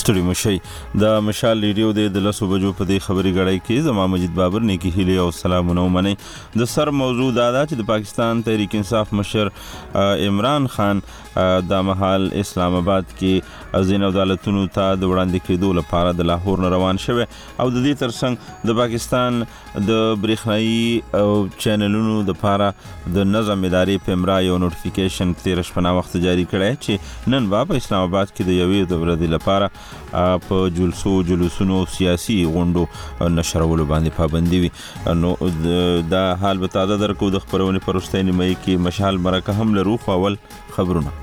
ستړي مشي د مشال ریډیو د لسو بجو په دې خبري غړای کې زما مجید بابر نیکی هیله او سلامونه ومني. د سر موضوع دا ده چې د پاکستان تحریک انصاف مشر عمران خان د مهال اسلام آباد کې ځینو عدالتونو ته د وړاندې کېدو لپاره د لاهور نه روان شوی او د دې ترڅنګ د پاکستان د برېښنايي او چینلونو د لپاره د نظم ادارې پمرا یو نوټیفیکیشن 13 شپه وخت جاری کړی چې نن په اسلام آباد کې د یوې د ورځې لپاره په جلوسونو سیاسي غونډو نشرولو باندې پابندي وي. نو دا حال به تازه درکو د خبرونې پر وروستۍ نیمایي کې مشال مرکه هم لرو. خو اول خبرونه.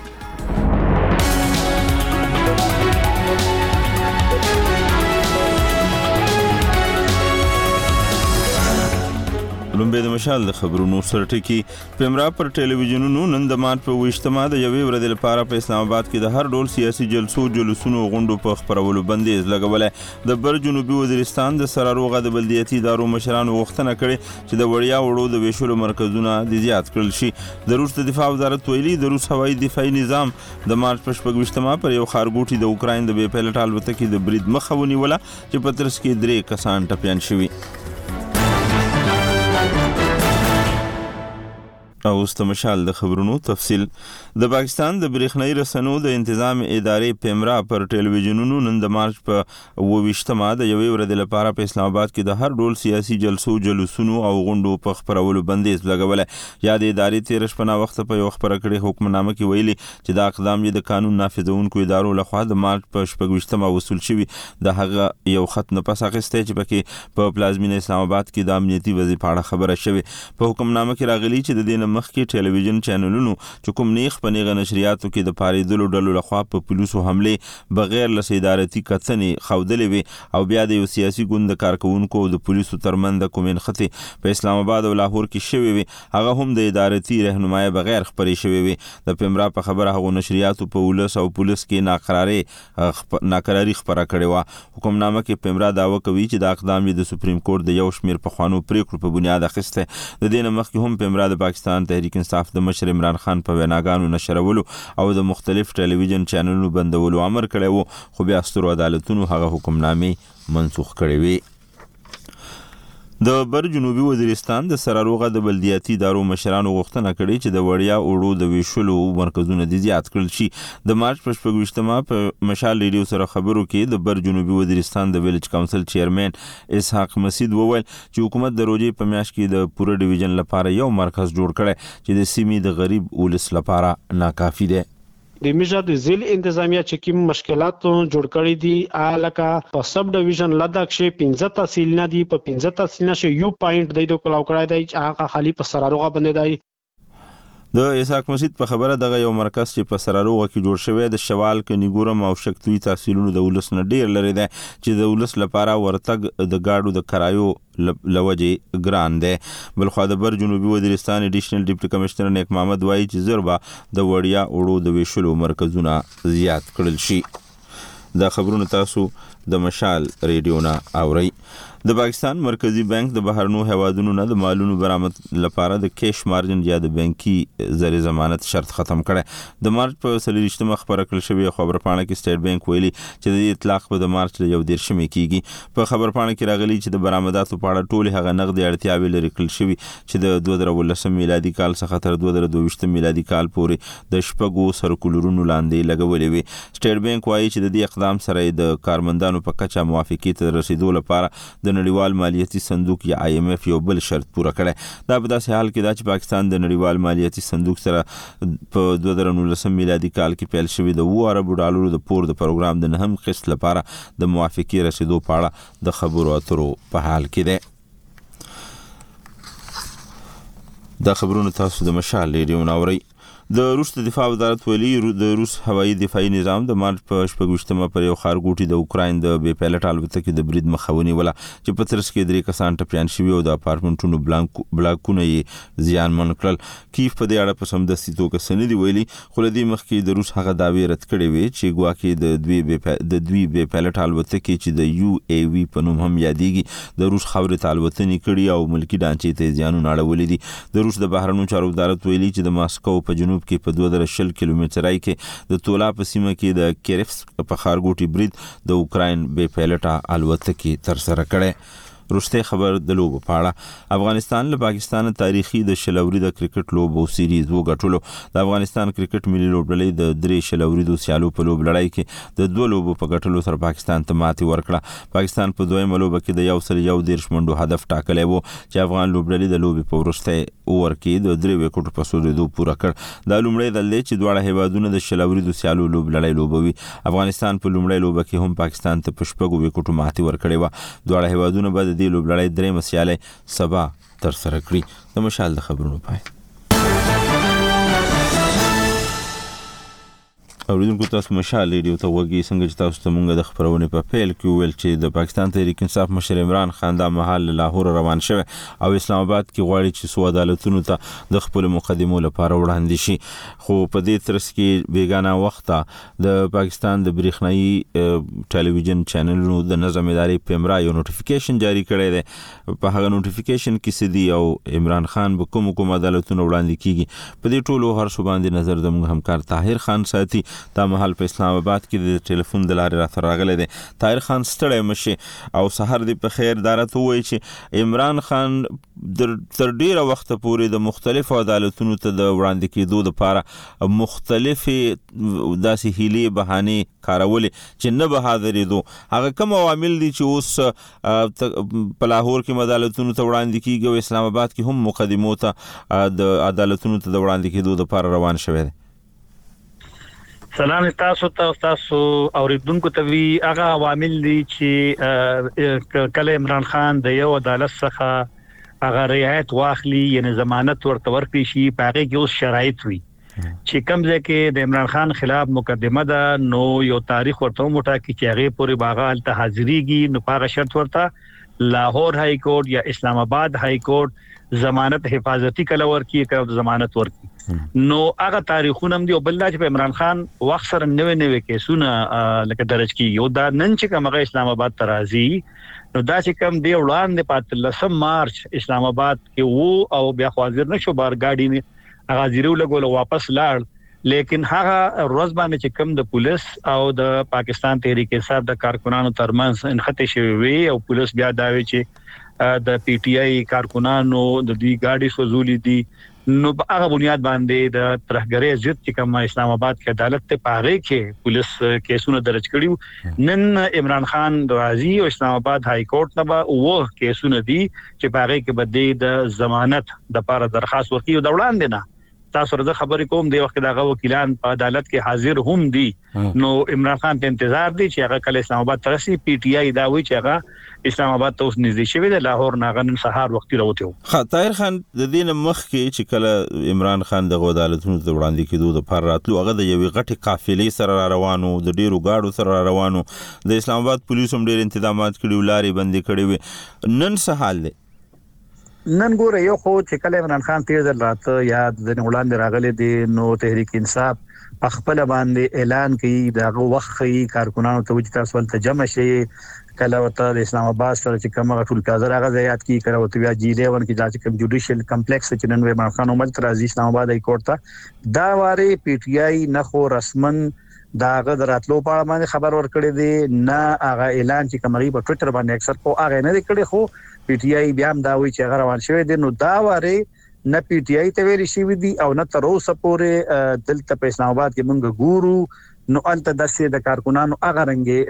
لومبه د مشال د خبرونو سرټکی پمرا پر ټلویزیونونو نن د مارچ په 28 د یوې ورځې لپاره په اسلام آباد کې د هر ډول سیاسي جلوسونو غونډو په خبرولو بندیز لګولې. د بر جنوبي وزیرستان د سراروغه د بلدیاتي ادارو مشرانو غوښتنه کړې چې د وړیا وړو د ویشلو مرکزونه د زیات کړل شي. د روس د دفاع وزارت ویلي د روس هوایي دفاعي نظام د مارچ په 28 پر یو خارګوټي د اوکراین د بې پیلوټ الوتکې د برید مخه ونیوله چې په ترڅ کې 3 کسان ټپیان شوي. او استمشال د خبرونو تفصیل. د پاکستان د برېښنايي رسنیو د انتظام ادارې پمرا پر ټلویزیونونو نن د مارچ په 28 د یوې ورځې لپاره په اسلام آباد کې د هر ډول سیاسي جلوسونو او غونډو په خبرولو بندیز لګولې. یا د ادارې 13 شپه وخت په یو خبره کړې حکمنامه کې ویلي چې دا اقدام یې د قانون نافذونکو ادارو لخوا د مارچ په 28 وصول شوی. د هغه یو خط نه پس اخیسته چې پکې په پلازمینه اسلام آباد کې د امنیتي وضعیت په اړه خبره شوی. په حکمنامه کې راغلي چې د دې مخکې ټلویزیون چینلونو چې کوم نیغ په نیغه نشریاتو کې د پاریدلو ډلو لخوا په پولیسو حمله بغیر له ادارتي کتنې خودلې وي او بیا د یو سیاسي ګوند کارکونکو د پولیسو ترمنځ کومین خطي په اسلام آباد او لاهور کې شوی وي هغه هم د ادارتي رهنمایي بغیر خبرې شوی وي. د پمرا په خبره هغه نشریاتو په ولس او پولیس کې ناقراری خبره کړې و. حکمنامه کې پمرا داوا کوي چې د اقدام د سپریم کورټ د یو شمیر په خوانو پریکړو په بنیاد اخیسته. د دې نه مخکې هم پمرا د پاکستان تحریک انصاف د مشر عمران خان په ویناګانو نشرولو او د مختلف ټلویزیون چینلونو بندولو امر کړی وو خو بیا سترو عدالتونو هغه حکمنامې منسوخ کړې وي. د بر جنوبي وزیرستان د سراروغه د بلدیاتي ادارو مشرانو غوښتنه کړې چې د وړیا وړو د ویشلو مرکزونه د زیات کړل شي. د مارچ په 28 په مشال ریډیو سره خبرو کې د بر جنوبي وزیرستان د ویلج کونسل چیرمن اسحاق مسعود وویل چې حکومت د روزي په میاشت کې د پوره ډیویژن لپاره یو مرکز جوړ کړي چې د سیمې د غریب ولس لپاره ناکافي دی. د میجا د ځل انتظامیه چې کوم مشکلات جوړ کړي دي الکه په سب ډیویژن لدک شي 15 تحصیل نه دي په 15 تحصیل نه شي یو پوینټ د کلاو کړای دی چې هغه خالی په سراروغه باندې دی. د اسحاق مسعود په خبره دغه یو مرکز چې په سراروغه کې جوړ شوی د شوال کنيګورم او شکتوي تحصیلونو د ولس نه ډیر لري دی چې د ولس لپاره ورتګ د گاډو د کرایو لوجه ګران دی. بلخو د بر جنوبي وزیرستان ایډیشنل ډیپټي کمشنر نیک محمد وایي چې زربا د وړیا وړو د ویشلو مرکزونه زیات کړل شي. دا خبرونه تاسو د مشال ریډیو نه اورئ. د پاکستان مرکزی بانک د بهرنو هوادونو نه د مالونو برآمد لپاره د کیش مارجن یا د بانکي زر ضمانت شرط ختم کړي. د مارچ په 23 خبره کړل شوی خبرپاڼه کې سټیټ بانک ویلي چې د اطلاق په د مارچ له 1 کېږي. په خبرپاڼه کې راغلي چې د برآمداتو په اړه ټول هغه نقدي اړتیاوې لري کړل شوی چې د 2019 میلادي کال څخه تر 2022 میلادي کال پورې د شپږو سرکولرونو لاندې لګولې وي. سټیټ بانک وایي چې د دې اقدام سره د کارمندانو په کچه موافقې ته رسیدو لپاره د نړیوال مالیاتي صندوق یا IMF یو بل شرط پوره کړي. دا په داسې حال کې دا چې پاکستان د نړیوال مالیاتي صندوق سره په 2019 میلادي کال کې پیل شوی د $2 ارب د پور د پروګرام د نهم قسط لپاره د موافقې رسیدو په اړه د خبرو اترو په حال کې دی. دا خبرونه تاسو د مشال ریډیو نه اورئ. د روس د دفاع وزارت ویلي د روس هوایي دفاعي نظام د مارچ په 28 پر یو خارګوټي د اوکراین د بې پیلوټ الوتکې د برید مخه ونیوله چې په ترڅ کې 3 کسان ټپیان شوي او د اپارتمنټونو بلاکونه یې زیانمن کړل. کیف په دې اړه په سمدستي توګه څه نه دي ویلي خو له دې مخکې د روس هغه دعوې رد کړې وې چې ګواکې د دوی بې پیلوټ الوتکې چې د UAV په نوم هم یادېږي د روس خاورې ته الوتنې کړي او ملکي ډانچې ته زیانونه اړولي دي. د روس د بهرنیو چارو وزارت ویلي چې د ماسکو په جنوب جنوب کې په 220 کیلومترۍ کې د تولا په سیمه کې د کیرفس په ښارګوټي برید د اوکراین بې پیلټه الوتکې ترسره کړې. رسته خبر د لوبو پاړه. افغانستان له پاکستان تاریخي د شلوري د کرکټ لوبو سیریز وګټلو. د افغانستان کرکټ ملي لوبډلې د 3 شلوري د سیالو په لوب لړۍ کې د 2 لوبو په ګټلو سره پاکستان ته ماتې ورکړه. پاکستان په دویمه لوبه کې د 1 منډو هدف ټاکلی و چې افغان لوبډلې د لوبې په وروستي اوور کې د 3 وکټو په سورېدو پوره کړ. دا لومړی ځل دی چې دواړه هیوادونه د شلوري د سیالو لوب لړۍ لوبوي. افغانستان په لومړۍ لوبه کې هم پاکستان ته په 6 وکټو ماتې ورکړې و. دواړه هیوادونه به د دې لوب لړۍ درېمه سیالي سبا ترسره کړي. د مشال د خبرونو پای. اوریدونکو تاسو مشال ریډیو ته وګورئ څنګه چې تاسو ته مونږ د خبرونې په پیل کې ویل چې د پاکستان تحریک انصاف مشر عمران خان د محل لاهور روان شوی او اسلام آباد کې غواړي چې سو عدالتونو ته د خپل مقدمو لپاره وړاندې شي. خو په دې ترڅ کې بیگانه وخته د پاکستان د بریښنایي ټلویزیون چینلونو د نظم ادارې پیمرا یو نوټیفیکیشن جاری کړی دی. په هغه نوټیفیکیشن کې سدي او عمران خان به کوم عدالتونو وړاندې کیږي. په دې ټولو هر څه باندې نظر د موږ همکار طاهر خان ساتي. دا محل په اسلام آباد کې د ټلیفون د لارې راته راغلی دی. طاهر خان ستړی مشي او سحر دی په خیر. دا راته ووایي چې عمران خان تر ډیره وخت پورې د مختلفو عدالتونو ته د وړاندې کېدو لپاره مختلفې داسې هیلې بهانې کارولې چې نه به حاضرېدو. هغه کوم عوامل دي چې اوس په لاهور کې عدالتونو ته وړاندې کېږي او اسلام آباد کې هم مقدمو ته د عدالتونو ته د وړاندې کېدو لپاره روان شوی دی؟ سلام تاسو اوریدونکو ته وی هغه عوامل دي چې کله عمران خان د یو عدالت څخه هغه رعایت واخلي یعنی ضمانت ورته ورکړي شي په هغه کې اوس شرایط وي چې کوم ځای کې د عمران خان خلاف مقدمه ده نو یو تاریخ ورته موټا کې چې هغه پورې باغال ته حاضرېږي نو په شرط ورته لاهور های کورټ یا اسلام آباد های کورټ ضمانت حفاظتي کله ورکی کړه ضمانت ورکی. نو هغه تاریخونه هم دی او بل چې عمران خان وخت سره نوې کیسونه لکه درج کی یو دا نن چې کومه اسلام آباد ترازی نو دا چې کوم دی وړاندې په 13 مارچ اسلام آباد کې وو او بیا حاضر نشو بار گاډي نه هغه زیرو لګول واپس لاړ. لیکن هغه روز باندې چې کوم د پولیس او د پاکستان تحریک انصاف د کارکونانو ترمنځ انخته شوی وي او پولیس بیا دا وی چې د پی ټی آی کارکونانو د دې گاډي سوزولې دي نو په هغه بنیاد باندې د ترهګرۍ ضد چې کوم اسلام آباد کې عدالت ته پاره کې پولیس کیسونه درج کړیو. نن عمران خان راضي او اسلام آباد های کورټ نه وو کیسونه دي چې پاره کې بده د ضمانت د لپاره درخواست ورکړي او د وړاندې نه تاسو راځه خبرې کوم دی وخت دغه وکیلان په عدالت کې حاضر هم دي. نو عمران خان ته انتظار دی چې هغه کله اسلام آباد ترسي پی ټی آی دا وی چې هغه اسلام آباد ته اوس نږدې شوی دی لاهور ناغن سهار وخت راوته. طاهر خان د دین مخ کې چې کله عمران خان د عدالتونو ته وړاندې کېدو د پر راتلو هغه د یوې غټي قافلې سره روانو د ډیرو گاډو سره روانو د اسلام آباد پولیس هم ډیر تنظیمات کړي لارې بندي کړي وي. نن څه حال دی؟ نن ګوره یو خو چې کله عمران خان تیر ځل راته یا د وړاندې راغلي دي نو تحریک انصاف خپل باندې اعلان کوي دغه وخت کارکونانو ته چې تاسو ولته جمع شي کله وته د اسلام آباد سره چې کومه ټول کازر هغه ځایات کی کړه وته بیا جی 11 کې دا چې کوم جوډیشل کمپلیکس چې نن عمران خان عمر ترازی اسلام آباد ای کورټ ته دا واره پی ټی آی نه خو رسمن داغه دراتلو په اړه باندې خبر ورکړی دی نه هغه اعلان چې کومري په ټوئیټر باندې اکثر په هغه نه کړی خو پی ټی آی بیا هم دا وی چې هغه روان شوی دی نو دا واره نه پی ټی آی ته ویل شي ودی او نه تر اوسه پورې دلته په اسلام آباد کې موږ ګورو نو الته د کارکونانو هغه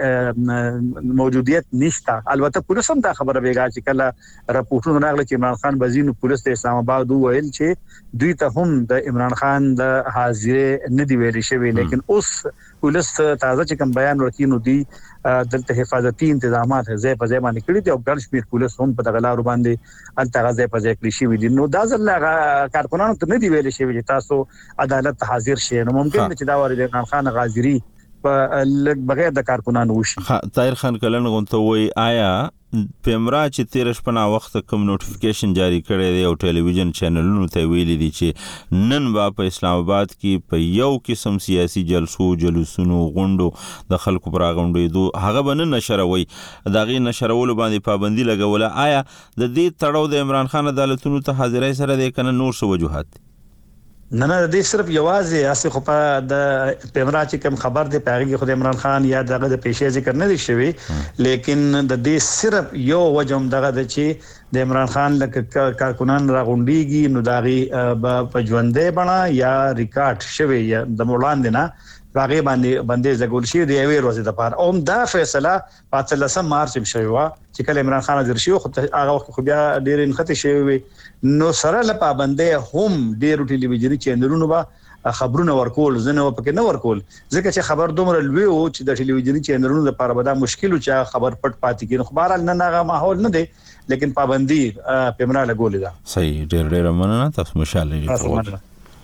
رنګ موجودیت نشته. البته پولیس هم دا خبره ویګا چې کله راپورټونه راغلي چې عمران خان بزینو پولیس د اسلام آباد ویل چې دوی ته هم د عمران خان د حاضر نه دی ویل شوی لیکن اوس پولیس تازه چې کوم بیان ورکینو دی دلته حفاظتي تنظیمات ځای په ځای باندې کړی دي او ګڼ شمېر پولیس هم په دغه لارو باندې الته ځای په ځای کړی شي دي. نو دا ځل کارکونانو ته نه دی ویل شوی چې تاسو عدالت حاضر شئ نو ممکن چې دا ورته عمران خان غاضری په بغیر د کارکونانو وشي. طاهر خان کلن غونته وای آیا پیمرا چې 13 پنا وخت کوم نوټیفیکیشن جاری کړی دی او ټلویزیون چینلونو ته ویلي دي چې نن با په اسلام آباد کې په یو قسم سیاسي جلوسونو غونډو د خلکو پر غونډې هغه بنه نشروي دغه نشرولو باندې پابندي لګوله آیا د دې تړاو د عمران خان عدالتونو ته حاضرای سره د کنه نور څه وجوهات؟ نه د صرف یوازې اسه خو په د پیمرا چې کوم خبر دی پیغام خو عمران خان یا دغه د پیشې ذکر نه دی شوی لیکن د دې صرف یو وجم دغه د چې د عمران خان لکه کارکونان راغونډيږي نو داغي په ژوندې بڼه یا ریکارډ شوی یا د وړاندې نه باغې باندې زګول شي دی وی ورځ د پاره اوم دا فیصله په 13 مارچ شوی و چې کله عمران خان حاضر شي خو هغه وخت خو بیا ډیر انخته شوی نو سره له پابندې هم ډیر ټلویزیونی چینلونو با خبرونه ورکول زنه پکې نه ورکول ځکه چې خبر دومره لوی او چې د ټلویزیونی چینلونو لپاره به دا مشکل و چې خبر پټ پاتې کین خو بهر نه هغه ماحول نه دی لیکن پابندي پیمرا لګولې ده. صحیح ډیر مننه تاسو مشاله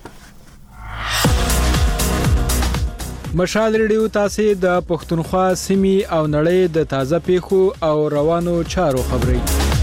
مشال ریډیو تاسو د پښتونخوا سیمې او نړۍ د تازه پیښو او روانو چارو خبري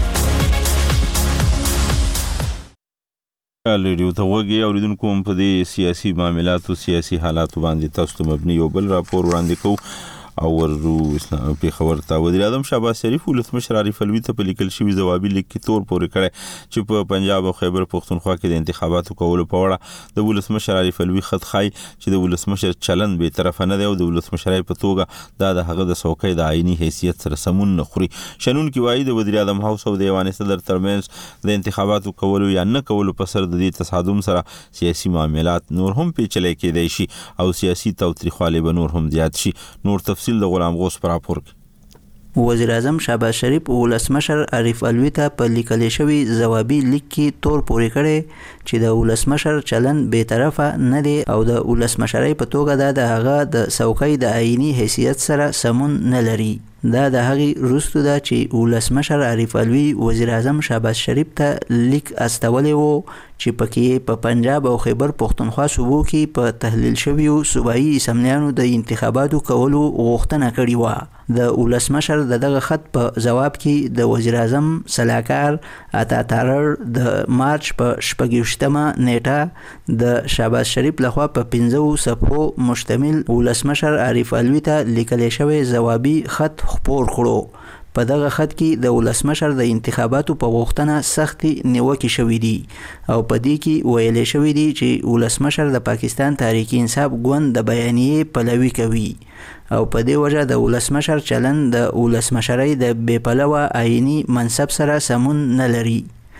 ریډیو ته وګورئ اوریدونکو په دې سیاسي معاملاتو سیاسي حالاتو باندې تاسو مبني یو بل راپور وړاندې کوو او ورو اسلام په خبر تا وزیر اعظم شهباز شریف ولسمشر عارف علوی ته په لیکل شوی جوابي لیک کې تور پورې کړی چې په پنجاب او خیبر پختونخوا کې د انتخاباتو کولو په اړه د ولسمشر عارف علوی خط خای چې د ولسمشر چلن به طرف نه دی او د ولسمشرای په توګه د هغه د څوکۍ د آئینی حیثیت سره سمون نه خوري. شنون کې وایي د وزیر اعظم هاوس او د ایوان صدر ترمنځ د انتخاباتو کولو یا نه کولو په سر د دې تصادم سره سیاسي معاملات نور هم پیچلي کېدای شي او سیاسي تاوتریخوالی به نور هم زیات شي. نور تفصیل د غلام غوث پر راپور کې وزیر اعظم شهباز شریف ولسمشر عارف علوی ته په لیکل شوی جوابي لیک کې تور پورې کړي چې د ولسمشر چلن به طرفه نه دی او د ولسمشرۍ په توګه د هغه د څوکۍ د آئینی حیثیت سره سمون نه لري. دا د هغې وروسته ده چې ولسمشر عارف علوی وزیر اعظم شهباز شریف ته لیک استولی و چې پکې په پنجاب او خیبر پختونخوا صوبو کې په تحلیل شویو صوبایي اسمبلیانو د انتخاباتو کولو غوښتنه کړې وه. د ولسمشر دغه خط په جواب کې د وزیر اعظم سلاکار عطا تارړ د مارچ په 28مه نیټه د شهباز شریف لخوا په 15 صفحو مشتمل ولسمشر عارف علوی ته لیکل شوی جوابي خط خپور کړو. په دغه خط کې د ولسمشر د انتخاباتو په غوښتنه سختي نیوکې شوې دي او په دې کې ویل شوې دي چې ولسمشر د پاکستان تحریک انصاف ګوند د بیانیې پلوي کوي او په دې وجه د ولسمشر چلن د ولسمشرۍ د بې پلوه آئینی منصب سره سمون نه لري.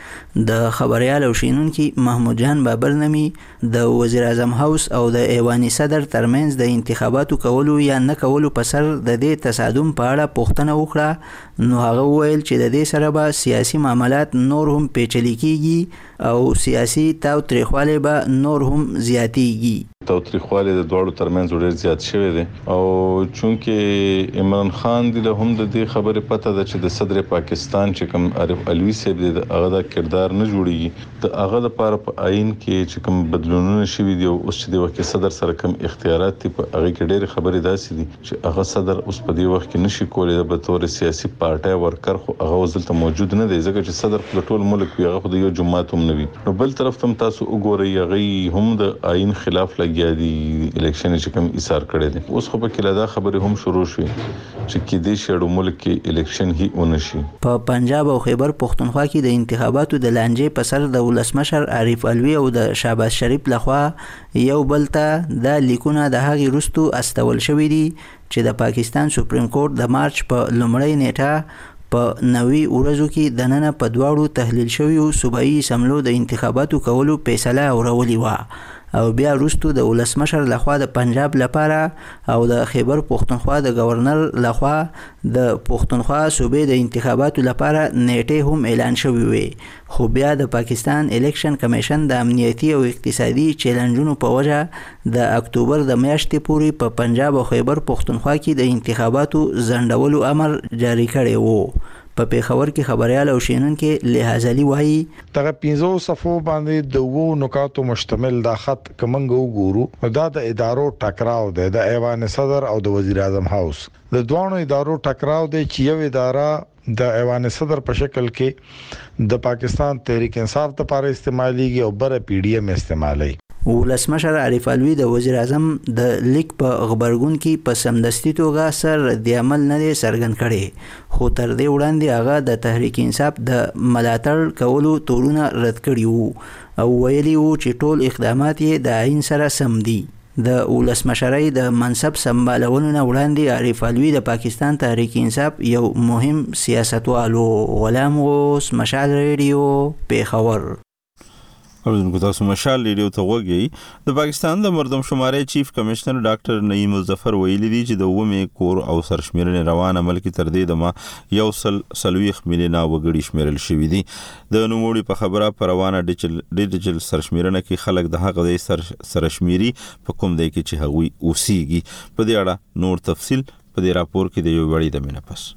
د خبريال او شینونکي محمود جان بابر نمی د وزیر اعظم هاوس او د ایوانی صدر ترمنځ د انتخاباتو کولو یا نه کولو په سر د دې تصادم په اړه پوښتنه وکړه نو هغه ویل چې د دې سره به سیاسي معاملات نور هم پیچلي کیږي او سیاسي تاوتریخوالی به نور هم زیاتیږي. تاوتریخوالی د دوړو ترمنځ ډیر زیات شوی دی او چونکه عمران خان دی له هم د دې خبره پته ده چې د صدر پاکستان چې کوم عارف علوی صاحب دی هغه د کردار نه جوړیږي د هغه لپاره په آئین کې چې کوم بدلونونه شوي دي او اوس چې د وخت صدر سره کوم اختیارات دي په هغه کې ډېر خبرې داسې دي چې هغه صدر اوس په دې وخت کې نشي کولای د بطور سیاسي پارټي ورکر خو هغه وزلته موجود نه دی ځکه چې صدر په ټول ملک وي هغه خو د یو جماعت هم نه وي. نو بل طرف ته تاسو وګورئ هغه هم د آئین خلاف لګیا دي الیکشن چې کوم ایثار کړی دي اوس خو په کې لدا خبره هم شروع شوه چې کې دې شړو ملک کې الیکشن هی ونشي. په پنجاب او خیبر پختونخوا کې د انتخاباتو د لانجې په سر د ولسمشر عارف علوی او د شهباز شریف لخوا یو بل ته د لیکونه د هغې وروستو استول شوي دي چې د پاکستان سپریم کورټ د مارچ په لومړۍ نیټه په 90 ورځو کې د نن په دواړو تحلیل شویو صوبایي اسمبلیو د انتخاباتو کولو فیصله اورولې وه او بیا وروسته د ولسمشر لخوا د پنجاب لپاره او د خیبر پختونخوا د گورنر لخوا د پختونخوا صوبې د انتخاباتو لپاره نیټه هم اعلان شوې وي خو بیا د پاکستان الیکشن کمیشن د امنیتي او اقتصادي چیلنجونو په وجه د اکتوبر د میاشتې پورې په پنجاب او خیبر پختونخوا کې د انتخاباتو ځنډولو امر جاری کړی وو. په پیښور کې خبريال او شینونکي لحاظلی وایي دغه 15 صفو باندې د وو نکاتو مشتمل دا خط کمنګ وګورو دا د ادارو ټکراو دی د ایوان صدر او د وزیر اعظم هاوس د دوه ادارو ټکراو دی چې یو اداره د ایوان صدر په شکل کې د پاکستان تحریک انصاف لپاره استعماليږي او بر پی ډی ایم استعمالي. ولسمشر عارف علوي د وزیر اعظم د لیک په خبرګون کې په سمدستي توګه سر رد عمل نه څرګند کړي، خو تر دې وړاندې هغه د تحریک انصاف د ملاتړ کولو تورونه رد کړي وو او ویلي وو چې ټول اقدامات یې د عین سره سم دي. د ولسمشرۍ د منصب سمبالولو نه وړاندې عارف علوي د پاکستان تحریک انصاف یو مهم سیاستوال و. غلام غوث، مشال ریډیو، پیښور. اوریدونکو تاسو مشال ریډیو ته وګورئ. د پاکستان د مردم شمارې چیف کمشنر ډاکټر نعیم الظفر ویلي دي چې د اومې کور او سرشمیرنې روان عمل کې تر دې دمه 140 میلیونه وګړي شمیرل شوي دي. د نوموړي په خبره پر روانه ډیجیټل سرشمیرنه کې خلک د هغه د سرشمیري په کوم دی کې چې هغوی اوسېږي. په دې اړه نور تفصیل په دې راپور کې د یو وړي د مینه پس.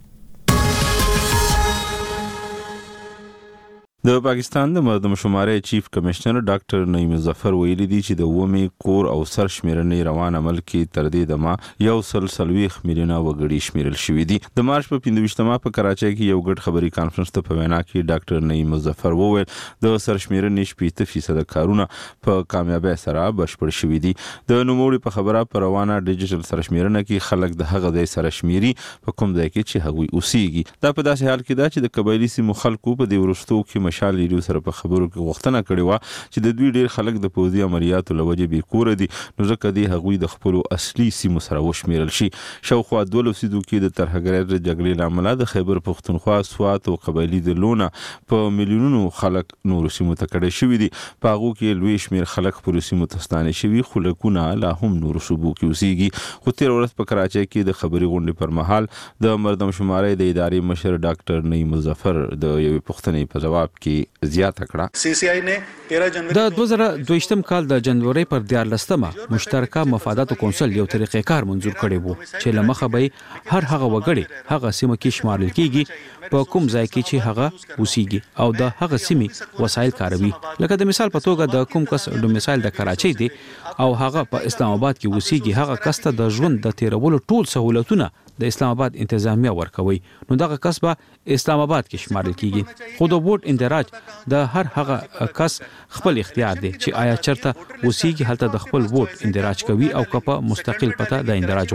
د پاکستان د مردم شمارې چیف کمشنر ډاکټر نعیم الظفر ویلي دي چې د اومې کور او سرشمیرنې روان عمل کې تر دې دمه 140 میلیونه وګړي شمیرل شوي دي. د مارچ په 25مه په کراچۍ کې یو ګډ خبري کانفرنس ته په وینا کې ډاکټر نعیم الظفر وویل د سرشمیرنې 80% کارونه په کامیابی سره بشپړ شوي دي. د نوموړي په خبره پر روانه ډیجیټل سرشمیرنه کې خلک د هغه د سرشمیري په کوم ځای کې چې هغوی اوسېږي. دا په داسې حال کې ده چې د قبایلي سیمو خلکو په دې وروستو کې مشال ریډیو سره په خبرو کې غوښتنه کړې وه چې د دوی ډیر خلک د پوځي عملیاتو له وجې بې کوره دي، نو ځکه دې هغوی د خپلو اصلي سیمو سره وشمیرل شي. شاوخوا 2 لسیزو کې د ترهګرۍ د جګړې له امله د خیبر پښتونخوا، سوات او قبایلي ډلونه په میلیونونو خلک نورو سیمو ته کډه شوي دي. په هغو کې لوی شمیر خلک خپلو سیمو ته ستانه شوي، خو لکونه لا هم نورو صوبو کې اوسېږي. خو تېره ورځ په کراچۍ کې د خبري غونډې پر مهال د مردم شمارۍ د ادارې مشر ډاکټر نعیم الظفر د یوې پوښتنې په جواب کې زیاته کړه. د 2022م کال د جنوري پر 14مه مشترکه مفاداتو کونسل یو طریقې کار منظور کړی وو چې لمخه به هر هغه وګړي هغه سیمه کې شمارل کیږي په کوم ځای کې چې هغه اوسېږي او د هغه سیمې وسایل کاروي. لکه د مثال په توګه د کوم کس ډومیسایل د کراچۍ دی او هغه په اسلام آباد کې اوسېږي، هغه کس ته د ژوند د تیرولو ټول سہولتونه د اسلام آباد انتظامیه ورکوي، نو دغه کس به اسلام آباد کې شمارل کیږي. خو د ووټ اندراج د هر هغه کس خپل اختیار دی چې آیا چرته اوسېږي هلته د خپل ووټ اندراج کوي او که په مستقل پته د اندراج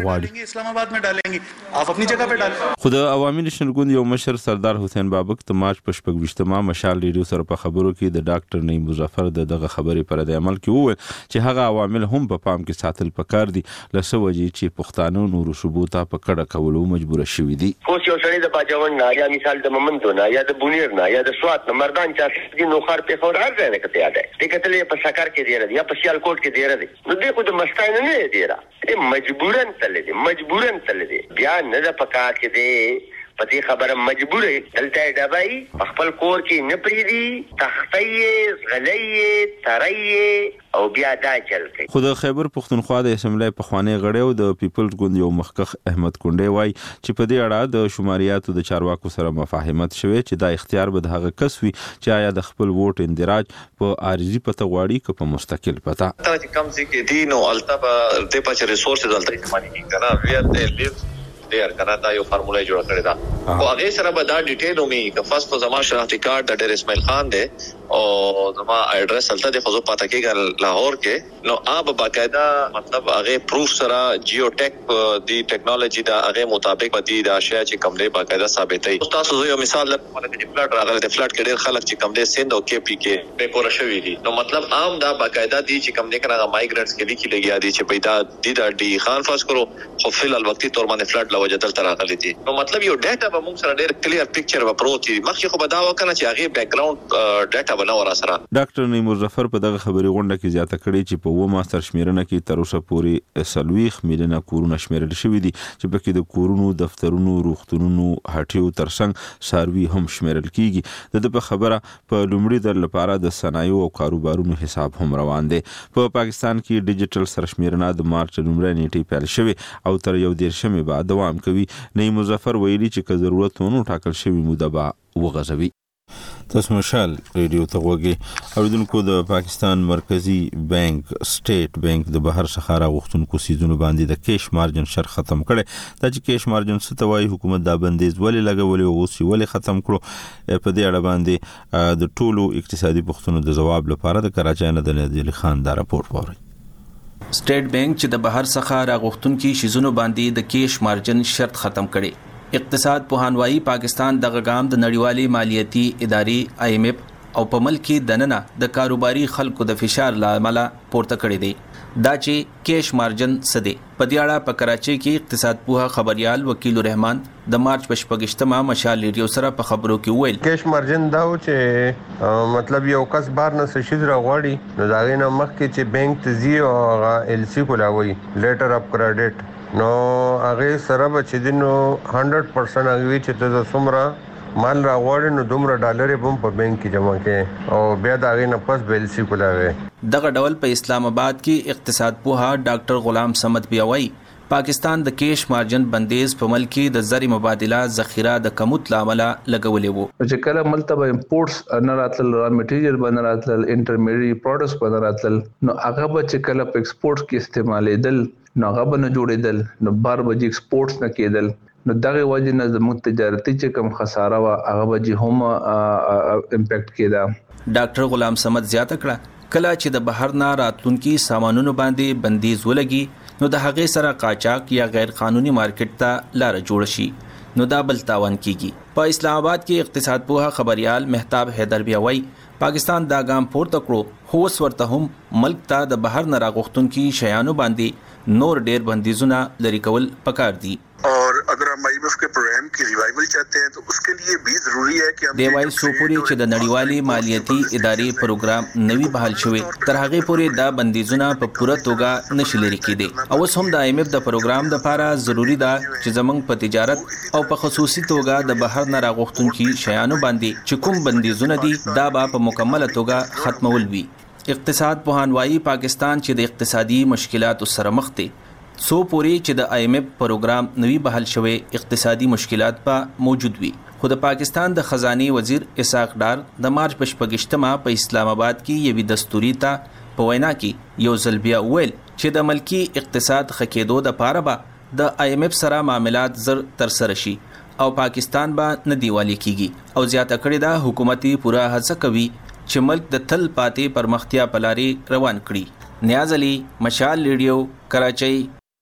غواړي. خو د عوامي نشن ګوند یو مشر سردار حسین بابک د مارچ په 26مه مشال ریډیو سره په خبرو کې د ډاکټر نعیم الظفر دغه خبرې پر د عمل کې وویل چې هغه عوامل هم په پام کې ساتل پکار دي لسه وجې چې پښتانه نورو صوبو ته په کډه کولو مجبور شوي دي. خو یو سړی د باجوړ نه یا مثال د ممندو نه یا د بونیر نه یا د سوات نه مردان چا چې نو خار په خور هر ځای نه کته یاد دی کتلې په سکر کې دی یا په سیالکوټ کې دی نو دې خو د مستاین نه دی را مجبورن تل دی بیا نه د پکا کې دی پتی خبره مجبور دلته ډبای خپل کور کې نه پریدي تختې غلې ترې او بیا دا چل کوي. خو د خیبر پښتونخوا د اسمبلی په خوانی غړی او د پیپلز ګوند یو مخکخ احمد کونډې وای چې په دې اړه د شماریاتو د چارواکو سره مفاهمت شوه چې دا اختیار به د هغه کس وي چې آیا د خپل ووټ اندراج په عارضی پته غواړي که په مستقل پته. تا چې کم سي کې دین او التبا د پچ ریسورسز الته استعمالي کړه ویل ته لیو دیر کنه دا یو فارموله جوړ کړی دا او هغه سره به دا ډیټیل ومي که فرست زما شناختی کارت د ډیر اسماعیل خان دی او زما ایڈریس الته د خو پته کېږي لاهور کې نو اب باقاعده مطلب هغه پروف سره جیو ټیک دی ټیکنالوژي دا هغه مطابق بدی دا شی چې کوم دی باقاعده ثابتې. تاسو یو مثال لکه د فلټ راغله د فلټ کې ډیر خلک چې کوم دی سند او کې پی کې په کور شوی دي نو مطلب عام دا باقاعده دی چې کوم دی کنه مایګرنټس کې لیکي لګیا دي چې پیدا دی خان فرض کرو خو فل الوقتی تور باندې فلټ وجدل تراغلي دي نو مطلب یو ډاټا به موږ سره ډېر کلیر پکچر به پروت دي مخکې خو به دا وکنه چې هغه بیک گراوند ډاټا بنا ور سره. ډاکټر نعیم الظفر په دغه خبري غونډه کې زیاته کړې چې په ومه سرشمیرنه کې تر اوسه پورې 40 میلیونه کورونه شمیرل شوي دي چې پکې د کورونو، دفترونو، روغتونونو، هټیو ترڅنګ ساروي هم شمیرل کیږي. د په خبره په لومړي در لپاره د صنایعو او کاروبارونو حساب هم روان دی. په پاکستان کې ډیجیټل سرشمیرنه د مارچ لومړۍ نیټې پیل شوې او تر یو 10 بعد دوام کوي. نعیم الظفر ویلي چې که ضرورت ونه ټاکل شوی موده به وغځوي. تاسو مشال ریډیو ته وګورئ اوریدونکو د پاکستان مرکزی بانک سټیټ بانک د بهر څخه راغښتونکو سیزونو باندې د کیش مارجن شر ختم کړي دا چې کیش مارجن څه ته وایي حکومت دا بندیز ولې لګولې او اوس ولې ختم کړو په دې اړه باندې د ټولو اقتصادي پوښتنو د جواب لپاره د کراچۍ نه د نادر خان دا راپور ووري سټیټ بانک چې د بهر څخه راغښتونکو سیزونو باندې د کیش مارجن شرط ختم کړي اقتصاد پوهانوایی پاکستان د غام د نړیوالي مالیاتي ادارې IMF او په ملک کې دننه د کاروباري خلکو د فشار لامل پورته کړی دی دا چې کیش مارجن سده په دې اړه په کراچۍ کې اقتصاد پوها خبريال وکیل الرحمن د مارچ 28 مشال ریډیو سره په خبرو کې ویل کیش مارجن دا و چې مطلب یو کس بار نه شي راغړي نو دا غینه مخکې چې بانک ته زی او LC کولاوي لیټر اف کریډټ نو هغه سره چې دینو 100% هغه چې ته سمرا مال راغوړې نو دومره ډالر هم په بانک کې جمع کړي او بیا دا غي نه پس بیلسي کولاوي دغه ډول په اسلام آباد کې اقتصاد پوها ډاکټر غلام صمد بیاوي پاکستان د کیش مارجن بندیز په ملک کې د زری مبادله ذخیره د کموت لامل لګولې وو چې کله ملتبه امپورټس نه راتل را میټیریل باندې راتل انټرمیډیټ پروډکټس باندې راتل نو هغه به چې کله په ایکسپورټ کې استعمالېدل نو هغه به نه جوړېدل نو بار به ایکسپورټس نه کېدل نو دغه وجه نه زموږ تجارتي چې کم خساره وا هغه به هم امپیکټ کېدا ډاکټر غلام صمد زیاته کړه کله چې د بهر نه راتلونکي سامانونو باندې بندیز ولګي نو د هغه سره قاچاق یا غیر قانوني مارکیټ ته لار جوړ شي نو دا بل تاوان کیږي په اسلام آباد کې اقتصاد پوها خبريال مهتاب حیدر بیاوي پاکستان دا ګام پورته کړو هو ورته هم ملک ته د بهر نه راغښتونکي شیانو باندې نور ډیر بندیزونه لري کول پکار دي और अगर हम IMF के प्रोग्राम की रिवाइवल चाहते हैं तो उसके लिए भी जरूरी है कि हम دیوای سوپوري چې د نړیوالي مالیاتي ادارې پروګرام نوي بحال شوی تر هغه پورې دا بندیزونه په پوره توګه نشي لري کېدي او هم د IMF د پروګرام د لپاره ضروری ده چې زمنګ په تجارت او په خصوصي توګه د بهر نه راغښتونکي شیانو باندې چې کوم بندیزونه دي دا به په مکمله توګه ختمول وي اقتصاد پوهانوایی پاکستان چې د اقتصادي مشکلاتو سره مخ دی سو پوری چې د IMF پروګرام نوی بحال شوی اقتصادي مشکلات په موجود وي خو د پاکستان د خزاني وزیر اسحاق ډار د مارچ 28 په اسلام آباد کې یوه دستوري ته په وینا کې یو ځل بیا ویل چې د ملکی اقتصاد خکېدو د پاره به د IMF سره معاملات زر تر سره شي او پاکستان به نه دیوالي کیږي او زیاته کړې ده حکومتي پوره هڅه کوي چې ملک د تل پاتې پرمختیا پلاري روان کړي نیاز علي مشال ریډیو کراچۍ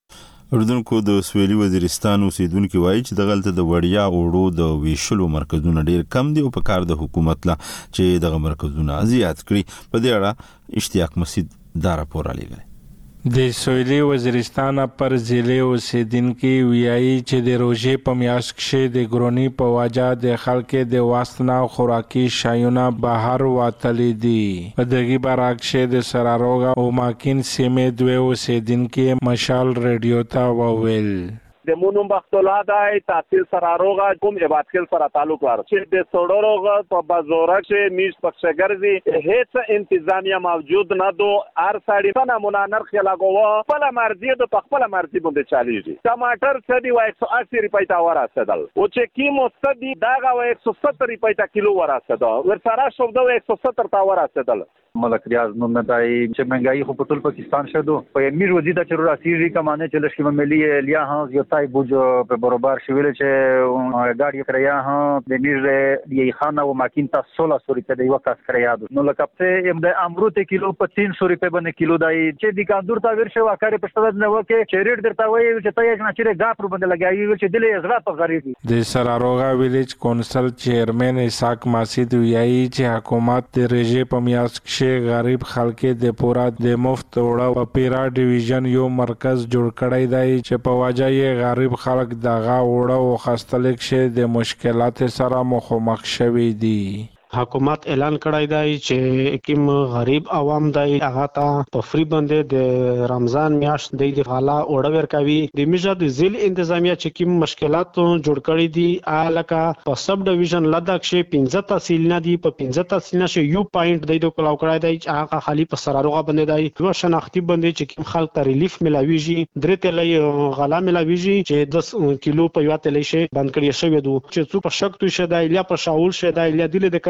اردوونکو د سویلي وزیرستان اوسیدونکو وایي چې دغلته د وړیا اوړو د ویشلو مرکزونه ډیر کم دي او په کار د حکومت لا چې دغه مرکزونه زیات کړي په دې اړه اشتیاق مسعود دا راپور لګوي د سویلي وزیرستان پر ضلع اوسیدونکو ویایي چې د روزې په میاشت کې د ګرونی په وجه د خلکو د واستنا خوراکي شایونه بهر وتلې دي په دغه برعکس د سراروغا او ماکین سیمې دوه اوسیدونکو مشال ریډیو ته وویل د مونږ بختولا د تحصیل سراروغا کوم عبادت سره تعلق لري چې د سوډروغا په بازار کې میش پښګرځي هیڅ انتظامیه موجود نه دو هر سړی په نمونه نرخ لګوو خپل مرزي د خپل مرزي باندې چاليږي ټماټر څه دی 180 روپۍ تا ورسېدل او چې کیمو څه دی دا 170 روپۍ تا کیلو ورسېدل ورسره شو د 170 تا ورسېدل ملک ریاض نو ندای چې مهنګای خو په ټول پاکستان شدو په امیر وزیدا چې راسي کمانه چې لشکې ملي لیا ها یوتای بوج په برابر شویل چې ګاډي کریا ها د امیر دی خانه او ماکین تا 1600 روپۍ دی وکاس کریا نو لکه د امروت کیلو په 300 روپۍ باندې کیلو دی چې د کاندور تا ورشه واکاري پښتو نه وکي چې ریټ درته وایي چې ته یې نه چې غاپر باندې لګایي چې دلې زړه په غریبي د سراروغا ویلیج کونسل چیرمن اسحاق مسعود ویایي چې حکومت د رژې په میاشت غریب خلکو د پورا د مفت وړو په پیرا ډیویژن یو مرکز جوړ کړی دی چې په وجه یې غریب خلک دغه وړو خستل کې د مشکلات سره مخامخ شوي دي حکومت اعلان کړی دی چې کوم غریب عوام دی هغه ته په فری باندې د رمضان میاشت د غلا اوړه ورکوي د میجا د ځل انتظامیه چې کوم مشکلات جوړ کړی دي الکه په سب ډیویژن لدک شي 15 تحصیل نه دي په 15 تحصیل نه شي یو پوینټ د کلاو کړی دی چې هغه خالی په سراروغه باندې دی یو شناختی باندې چې کوم خلک ته ریلیف ملاويږي درې تلې غلا ملاويږي چې 10 کیلو په یو تلې شي بند کړی شوی دو چې څو په شک تو شه دی یا په شاول شه دی یا د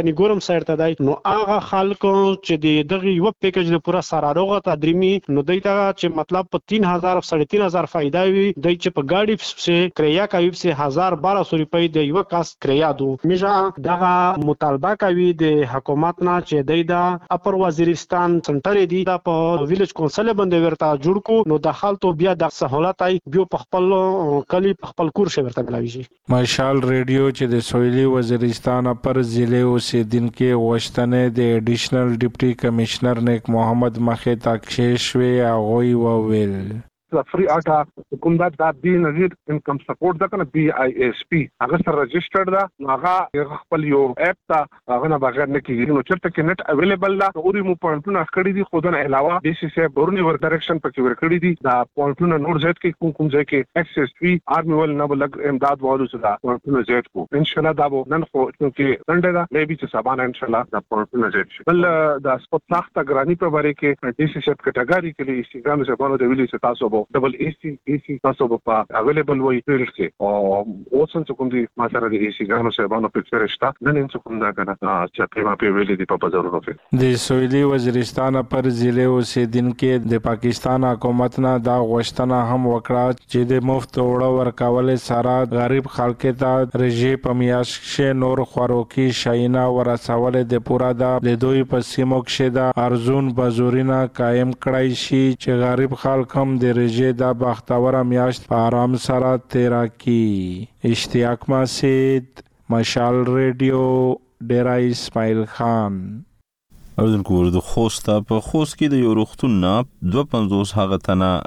غنی ګورم سایت ته دی نو هغه خلکو چې دغه یو پیکیج د پورا سراروغه تدریمی نو دایته چې مطلب په 3000 3500 فائدہ وي دای چې په گاډي سے کریا کوي سے 1200 روپۍ د یو کاس کریا دو میجا دغه مطالبه کوي د حکومت نه چې دای دا اپر وزیرستان سنټر دی دا په ویلیج کونسل باندې ورته جوړ کو نو د حالت بیا د سہولت ای بیا په خپل کلی په خپل کور شي ورته ملاوي مشال ریډیو چې د سویلي وزیرستان پر ضلع اوسیدونکو غوښتنې د ایډیشنل ډیپټي کمشنر نیک محمد مخې تاکشش وی هغه وویل free ATA کوم دا بي نظیر انکم سپورټ دا کنه BISP هغه سره رجسټرډ دا هغه خپل یو اپ تا هغه نه بغیر نه کیږي نو چرته کې نت اویلیبل دا اوري مو پوینټونه کړی دي خودنه علاوه بیسي سه بورنی ور ډایرکشن پکې ور کړی دي دا پوینټونه نور زیات کې کوم ځای کې ایکسس وی آرمي ول نه بلګ امداد والو صدا پوینټونه زیات کو ان شاء الله دا وو نن خو چې سنډه دا مې به سبانه ان شاء الله دا پوینټونه زیات شي بل دا سپورت سخت غرانی په باره کې ډیسي سه کټګوري کې انستګرام زبانو د ویلي تاسو ډبل AC تاسو په اویلیبل وای فیلډ کې او اوسن کوم دي ما سره د AC غانو سبانو پکچر شته نن کوم دا کنه چې په ما په ویلي دی په بازارونو کې د سویلي وزیرستان پر ضلع اوسیدونکو د پاکستان حکومت نه دا غوښتنه هم وکړه چې د مفت وړو ورکول سره غریب خلک ته رژې په میاشت نور خوراکي شاینا ورسول د پورا د دوی په سیمو کې د ارزون بازارونه قائم کړای شي چې غریب خلک هم د رژې د بختور میاشت په آرام سره تیرا کی اشتیاق مسید مشال ریډیو ډیرا اسماعیل خان اوردونکو ورته خوسته په خوست کې د یو روغتون نه 250 هغه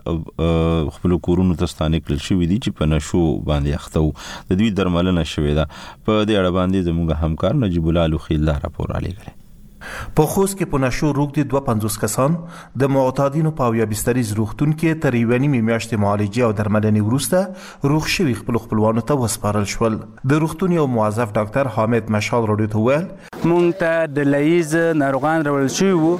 تنه خپل کورونو ته ستانه کړل شوې دي چې په نشو باندې اخته د دوی درملنه شوې ده په دې اړه باندې زموږ همکار نجیب الله لوخیل راپور علی کړي په خوست کې په نشو روغ دي 250 کسان د معتادینو په اویا بسترې روغتون کې تر یوې نیمې میاشتې معالجې او درملنې وروسته روغ شوي خپلوانو ته وسپارل شول د روغتون یو موظف ډاکټر حامد مشال راډیو ته ویل مونږ ته د لایز ناروغان راول شوي وو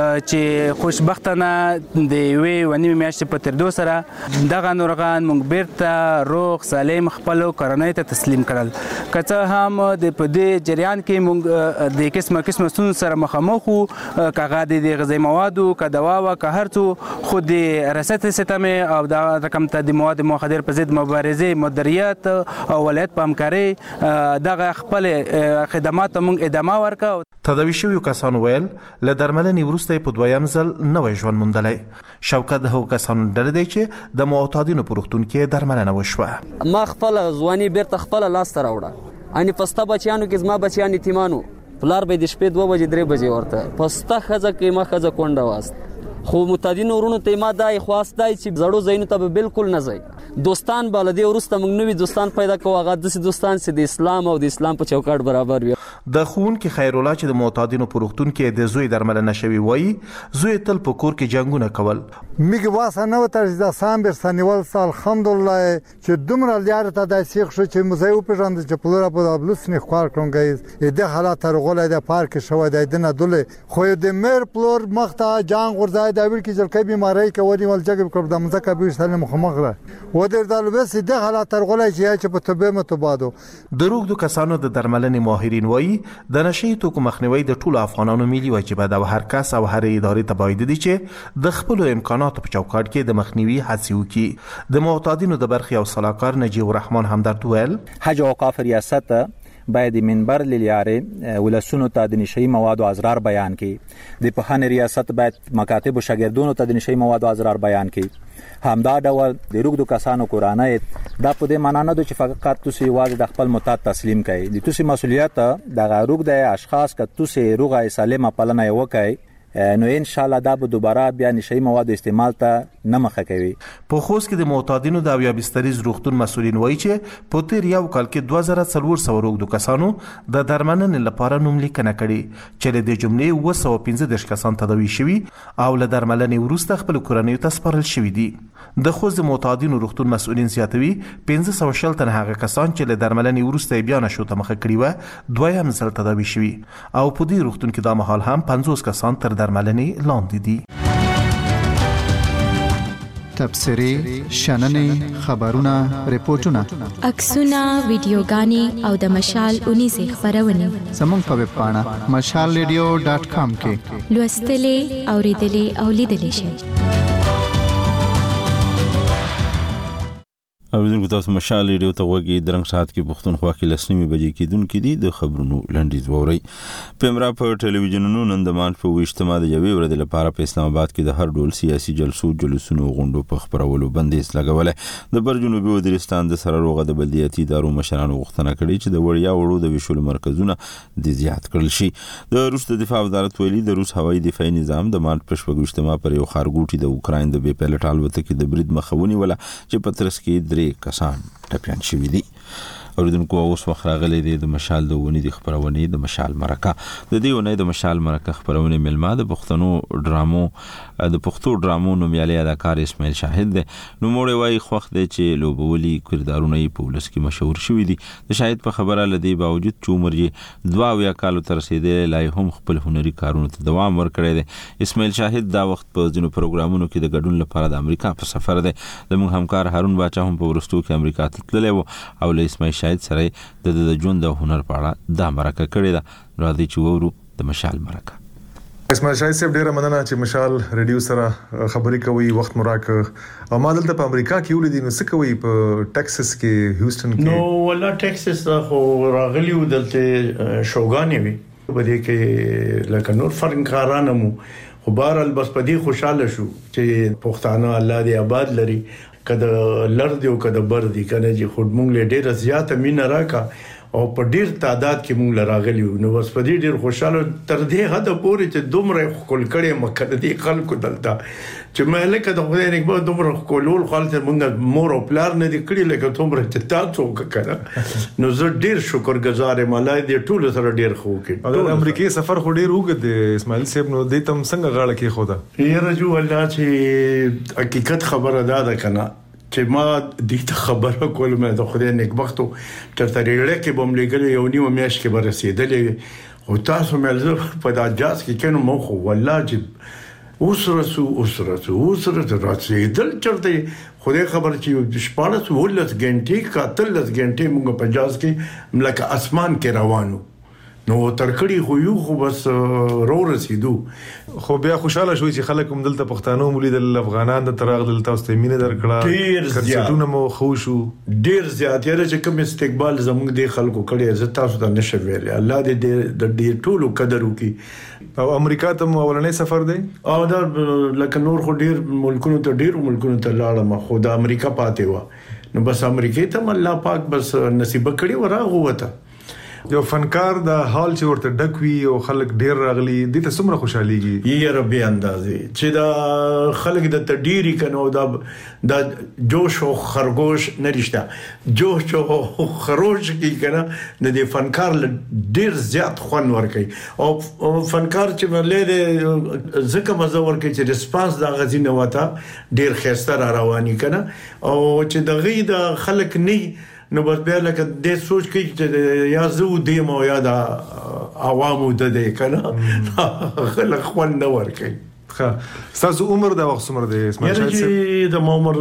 چې خوشبختانه د یوې ونیمې میاشتې په تېرېدو سره دغه ناروغان مونږ بیرته روغ سالم خپلو کورنۍ ته تسلیم کړل که څه هم په دې جریان کې مونږ د قسمه ستونزو سره مخامخ وو کاغه د غذایی موادو که دوا و که هر څه خو د رسد سیستم او د رقم ته د مواد مخدر په ضد مبارزه مدیریت او ولایت په همکارۍ دغه خپل خدمات موږ ادامه ورکړو تداوی شویو کسانو ویل له درملنې وروسته په دویم ځل نوی ژوند موندلی شوکت د هغو کسانو ډله دی چې د معتادینو په روغتون کې درملنه وشوه ما خپل ځواني بیرته خپل لاسته راوړه ان پسته بچیانو کې زما بچیان یتیمانو پلار به د شپې 2 بجې 3 بجې ورته پسته خزه کې ما خزه کونډه واست خو متادین ورونو ته ما دای خواسته چې زړو زینو ته بالکل نه ځي دوستان بلدي ورسته موږ نوې دوستان پیدا کوو هغه د دوستان چې د اسلام او د اسلام په چوکاټ برابر وي د خون کې خیر الله چې د معتادینو په روغتون کې د زوی درملنه شوی وایي زوی تل په کور کې جنگونه کول میګ واسه نو تر د سامبر سنیول الحمدلله چې دومره لار ته د شیخ شو چې مزه په ژوند چې پلوره په بلوس نه خوار کړم د حالات ترغله د پارک شو د دنه دله خو د مر پلور مخته جنگ ورځای د ویل کې ځل بیماری کوي ول جګ کړم د مزه کبیر سره مخمغره و در دلبس د حالات ترغله چې په توبه متبادو دروغ د کسانو د درملنې ماهرین وایي د نشي توکو مخنیوي د ټولو افغانانو ملي واجب ده او هر کس او هر ادارې ته باید دي چې د خپل امکاناتو په چوکاټ کې د مخنیوي هڅې وکړي د معتادینو د برخي او صلاحکار نجیب الرحمن همدرد ویل حج اوقاف ریاست باید منبر للیاره ولسونو ته د نشئی مواد او اضرار بیان کړي د پوهنې ریاست باید مکاتب او شاګردونو ته د نشئی مواد او اضرار بیان کړي همدا ډول د روغ د کسانو کورانه دا په دې معنی نه چې فقط تاسو واځي د خپل معتاد تسلیم کړئ د تاسو مسولیت د روغ د اشخاص ک تاسو روغه سالمه پالنه وکړئ نو ان شاء الله دا به دوباره بیا نشئی مواد استعمال ته نه مخه کوي په خوست کې د معتادینو د اویا بستریز روغتون مسولین وایي چې په تیر یو کال کې 2400 روغ د کسانو د درملنې لپاره نوم لیکنه کړي چې د جملې 215 کسان تداوي شوي او له درملنې وروسته خپل کورنۍ ته سپارل شوي دي د خوست معتادینو روغتون مسولین زیاتوي 500 تن هغه کسان چې له درملنې وروسته بیا نشو ته مخه کړي و دویم ځل تداوي شوي او په دې روغتون کې د مهال هم 50 کسان تر درملنې لاندې دي تبصرې شننې خبرونه ریپورتونه عکسونه ویډیوګانې او د مشال 19 خبرونه زموږ په ویب پاڼه mashalradio.com کې لوستلې اوریدلې او لیدلې شئ. اوریدونکو تاسو مشال ریډیو ته وګورئ. درنګ ساعت کې پښتونخوا کې لسنیمه بجې کېدونکې دي. د خبرونو لنډیز ووري. پیمرا په ټلویزیونونو نن د مارچ په 28مه د یوې ورځې لپاره په اسلام آباد کې د هر ډول سیاسي جلسونو غونډو په خبرولو بندیز لګولې. د جنوبي وزیرستان د سره روغه د بلدیاتي ادارو مشرانو غوښتنه کړې چې د وړو د ویشلو مرکزونه د زیات کړل شي. د روس د دفاع وزارت ویلي د روس هوایي دفاعي نظام د مارچ په 28مه پر یو خارګوټي د اوکراین د بې پیلوټ الوتکې د برید مخاوني ولا چې په ترڅ کې کسان ټپيان شوي دي. اوریدونکو اوس وخت راغلی دی د مشال د ونې د خبرونې د مشال مرکه. د دې ونې د مشال مرکه خبرونه ملما د پښتو ډرامو نومیالي اداکار اسماعیل شاهد دی. نو موړ وای خوخ دی چې لوبولي کردارونه په ولس کې مشهور شوي دي. د شاهد په خبره لدی باوجود چې عمر یې 22 کالو تر رسیدلې لای هم خپل هنري کارونو ته دوام ورکړی دی. اسماعیل شاهد دا وخت په ځینو پروګرامونو کې د ګډون لپاره د امریکا په سفر دی. زموږ همکار هارون باچا هم په ورستو کې امریکا ته تللی و او له اسماعیل شاهد سره د ژوند او هنر په اړه دا مرکه کړې ده. راځي چې وورو د مشال مرکه. اسماعیل شاهد صاحب ډیره مننه چې مشال ریډیو سره خبرې کوي. وخت مراکه او ما دلته په امریکا کې ولیدل نو څه کوي په ټکساس کې هیوستن کې. نو ولا ټکساس خو راغلی و دلته شوګانې وي په دې کې لکه نور فنکارانه مو خو بهرحال بس په دې خوشاله شو چې پښتانه الله دې آباد لري کده لړ دی او کده بر دی کنه چې خود مونږ له ډیره زیاته مين راکا او په ډیر تعداد کې مونږ لراغلی نو بس په دې ډیر خوشاله تر دې حد پورې چې دومره خپل کړي مکه دې خلکو دلته چې مهله کده خدای نه به دومره کولول خالته مونږ مور او پلار نه دې کړی لکه دومره چې تاسو وکړه نو زه ډیر شکرګزار یم الله دې ټول سره ډیر خو کې. د امریکای سفر خو ډیر وګد اسماعیل صاحب نو دې تم څنګه غاړه کې خو دا یې رجو الله چې حقیقت خبره ده کنه چې ما دې خبره کول مې د خدای نیکبختو تر ریړه کې بم لګل یو نیو میاش کې برسېدلې او تاسو مې زه په دا جاز کې کینو مو خو والله چې اوسره راځي دل چرته خدای خبر چې 14 غنټې کا 13 غنټې موږ په جاز کې ملک اسمان کې روانو نو ترکړی خو یو خو بس رو رسیدو خو بیا خوشاله شوي چې خلک هم دلته پښتانه مولي د افغانان د تراغ دلته واستمینه درکړه کنسرټونه مو خو شو ډیر زیات یره چې کوم استقبال زموږ د خلکو کړي عزت تاسو ته نشه ویل الله دې د ډیر ټولو قدر وکي. او امریکا ته اولنې سفر دی او دا لکه نور خو ډیر ملکونو ته لاړم خو د امریکا پاتې و نو بس امریکای ته الله پاک بس نصیب کړي وراغه وته. یو فنکار د حال چې ورته ډکوي او خلک ډیر راغلي دي ته څومره خوشاليږي یې ربي اندازې چې دا خلک د تډيري کنو دا جوش او خرگوش نريشته جوش او خروش کی کنه د دې فنکار ډیر زیات خون ورکي او فنکار چې ولې زکه مزه ورکي چې ریسپانس دا غزينه وته ډیر خسته را رواني کنه او چې دغه د خلک نه نو بس بیا لکه د سوچ کې چې یا زو دی مو یا د عوامو د دې کنه خلک خوان نه ورکي. ښه تاسو عمر دا وخت څومره دی اسماعیل شاهد صاحب؟ د عمر